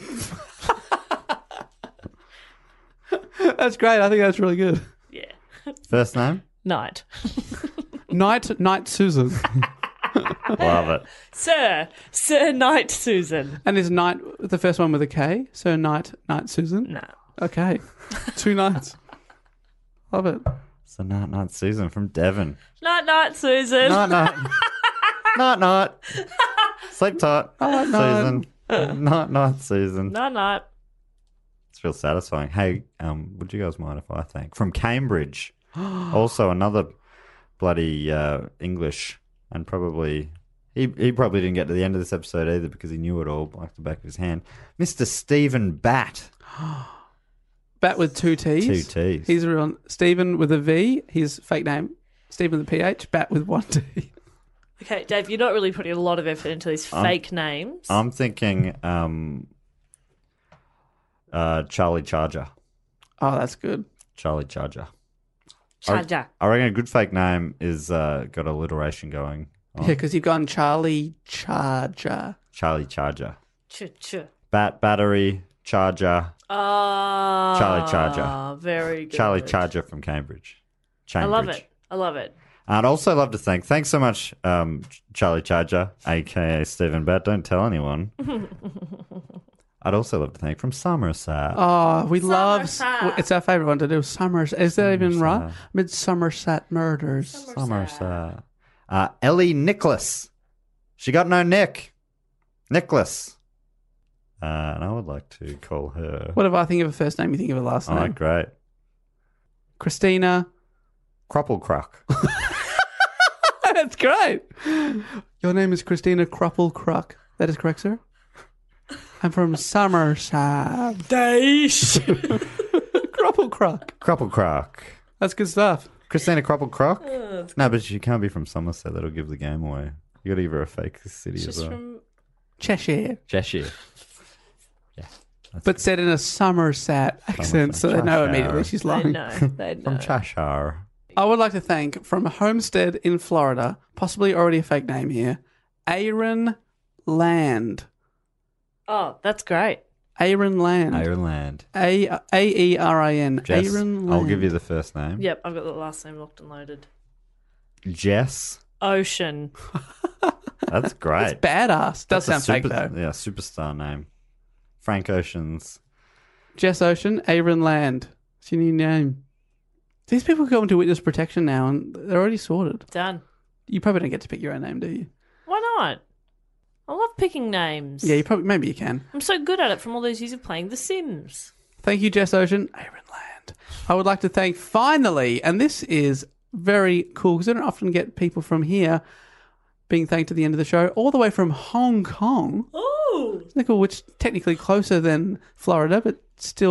That's great. I think that's really good. Yeah. First name? Night. Night Susan. Love it. Sir Night Susan. And is Night the first one with a K? So Night Susan? No. Okay. 2 nights. Love it. So Night Susan from Devon. Night Susan. Night. Sleep tight. Night. Susan. Night Susan. Night. It's real satisfying. Hey, would you guys mind if I thank? From Cambridge. Also another bloody English, and probably he probably didn't get to the end of this episode either because he knew it all like the back of his hand. Mr. Stephen Batt. Bat with 2 T's. 2 T's. He's real Stephen with a V. His fake name, Stephen with a PH. Bat with 1 T. Okay, Dave, you're not really putting a lot of effort into these fake names. I'm thinking Charlie Charger. Oh, that's good. Charlie Charger. Charger. I reckon a good fake name is got alliteration going. Yeah, because you've gone Charlie Charger. Charlie Charger. Ch. Battery Charger. Ah. Charlie Charger. Very good. Charlie Charger from Cambridge. I love it. I'd also love to thanks so much, Charlie Charger, a.k.a. Stephen Batt. Don't tell anyone. I'd also love to thank from Somerset. Oh, we Somerset. love... It's our favourite one to do. Somerset. Is that even right? Mid-Somerset Murders. Somerset. Ellie Nicholas. She got no Nick. Nicholas. And I would like to call her... What if I think of a first name, you think of a last name? Oh, great. Christina... Crupplecrock. That's great. Your name is Christina Crupplecrock. That is correct, sir? I'm from Somerset. Dash. Crupplecrock. Crupplecrock. That's good stuff. Christina Crupplecrock? No, but she can't be from Somerset. That'll give the game away. You got to give her a fake city as well. From Cheshire. Cheshire. Yeah. But said in a Somerset accent, so they know immediately she's lying. They know. From Cheshire. I would like to thank, from Homestead in Florida, possibly already a fake name here, Aaron Land. Oh, that's great. Aaron Land. Aaron Land. A-E-R-I-N. Jess, Aaron Land. I'll give you the first name. Yep, I've got the last name locked and loaded. Jess. Ocean. That's great. It's badass. Does sound fake, though. Yeah, superstar name. Frank Oceans. Jess Ocean, Aaron Land. It's your new name. These people go into witness protection now, and they're already sorted. Done. You probably don't get to pick your own name, do you? Why not? I love picking names. Yeah, maybe you can. I'm so good at it from all those years of playing The Sims. Thank you, Jess Ocean. Aaron Land. I would like to thank, finally, and this is very cool, because I don't often get people from here being thanked at the end of the show, all the way from Hong Kong. Oh! Nickel, which technically closer than Florida, but still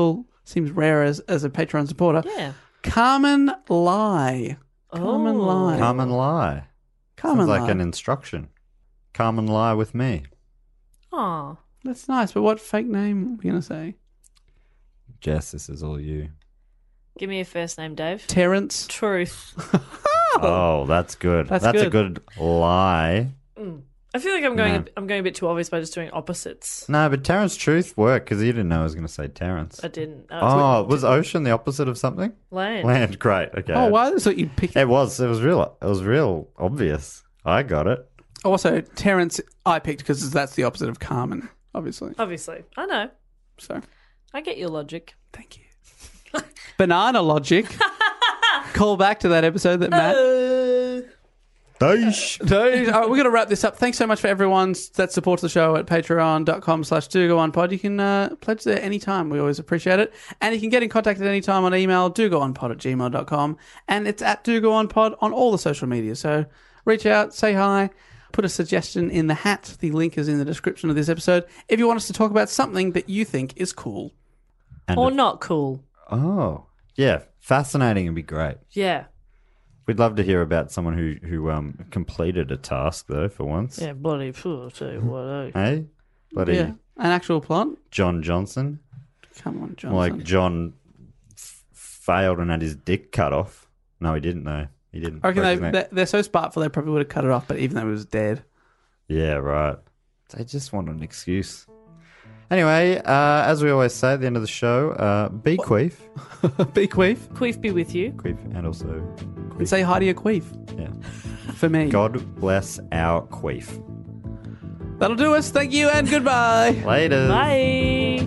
Seems rare as a Patreon supporter. Yeah. Carmen Lie. Carmen Lie. Carmen Lie. Carmen Sounds like Lie. an instruction. Carmen Lie with me. Oh. That's nice, but what fake name are we going to say? Jess, this is all you. Give me your first name, Dave. Terrence. Truth. Oh, that's good. That's a good. good lie. I feel like I'm going a bit too obvious by just doing opposites. No, but Terrence Truth worked because you didn't know I was going to say Terrence. I didn't. Oh, was ocean the opposite of something? Land. Land, great. Okay. Oh, why is it you pick? It was real obvious. I got it. Also, Terrence I picked because that's the opposite of Carmen, obviously. Obviously. I know. So, I get your logic. thank you. Banana logic. Call back to that episode that Matt... Daish. So, we're going to wrap this up. Thanks so much for everyone that supports the show at patreon.com/dogoonpod. You can pledge there anytime. We always appreciate it. And you can get in contact at any time on email, dogoonpod@gmail.com. And it's at dogoonpod on all the social media. So reach out, say hi, put a suggestion in the hat. The link is in the description of this episode. If you want us to talk about something that you think is cool. Or not cool. Oh, yeah. Fascinating would be great. Yeah. We'd love to hear about someone who completed a task, though, for once. Yeah, bloody fool, I'll tell you what, eh? Hey? Bloody Yeah. An actual plot? John Johnson. Come on, Johnson. Like John failed and had his dick cut off. No, he didn't, though. He didn't. I Broke his reckon neck. they're so spiteful they probably would have cut it off, but even though it was dead. Yeah, right. They just want an excuse. Anyway, as we always say at the end of the show, be queef. Be queef. Queef be with you. Queef and also And say hi to your queef. Yeah. For me. God bless our queef. That'll do us. Thank you and goodbye. Later. Bye.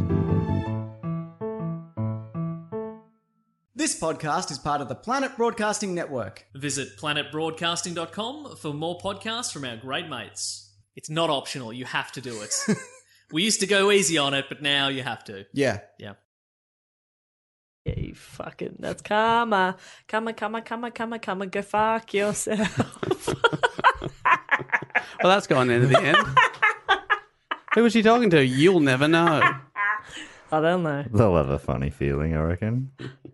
This podcast is part of the Planet Broadcasting Network. Visit planetbroadcasting.com for more podcasts from our great mates. It's not optional, you have to do it. We used to go easy on it, but now you have to. Yeah. Yeah. Yeah, you fucking... That's karma. Karma, go fuck yourself. Well, that's going into the end. Who was she talking to? You'll never know. I don't know. They'll have a funny feeling, I reckon.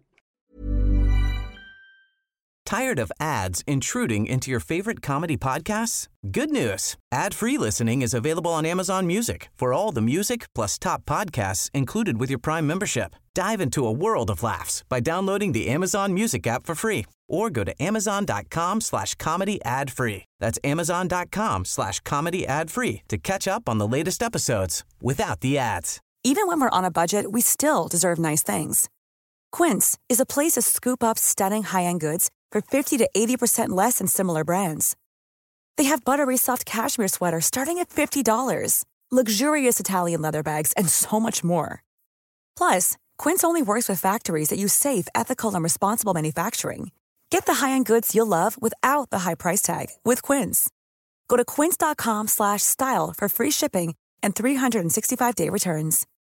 Tired of ads intruding into your favorite comedy podcasts? Good news. Ad-free listening is available on Amazon Music for all the music plus top podcasts included with your Prime membership. Dive into a world of laughs by downloading the Amazon Music app for free or go to amazon.com/comedy ad-free. That's amazon.com/comedy ad-free to catch up on the latest episodes without the ads. Even when we're on a budget, we still deserve nice things. Quince is a place to scoop up stunning high-end goods for 50 to 80% less than similar brands. They have buttery soft cashmere sweaters starting at $50, luxurious Italian leather bags, and so much more. Plus, Quince only works with factories that use safe, ethical, and responsible manufacturing. Get the high-end goods you'll love without the high price tag with Quince. Go to quince.com/style for free shipping and 365-day returns.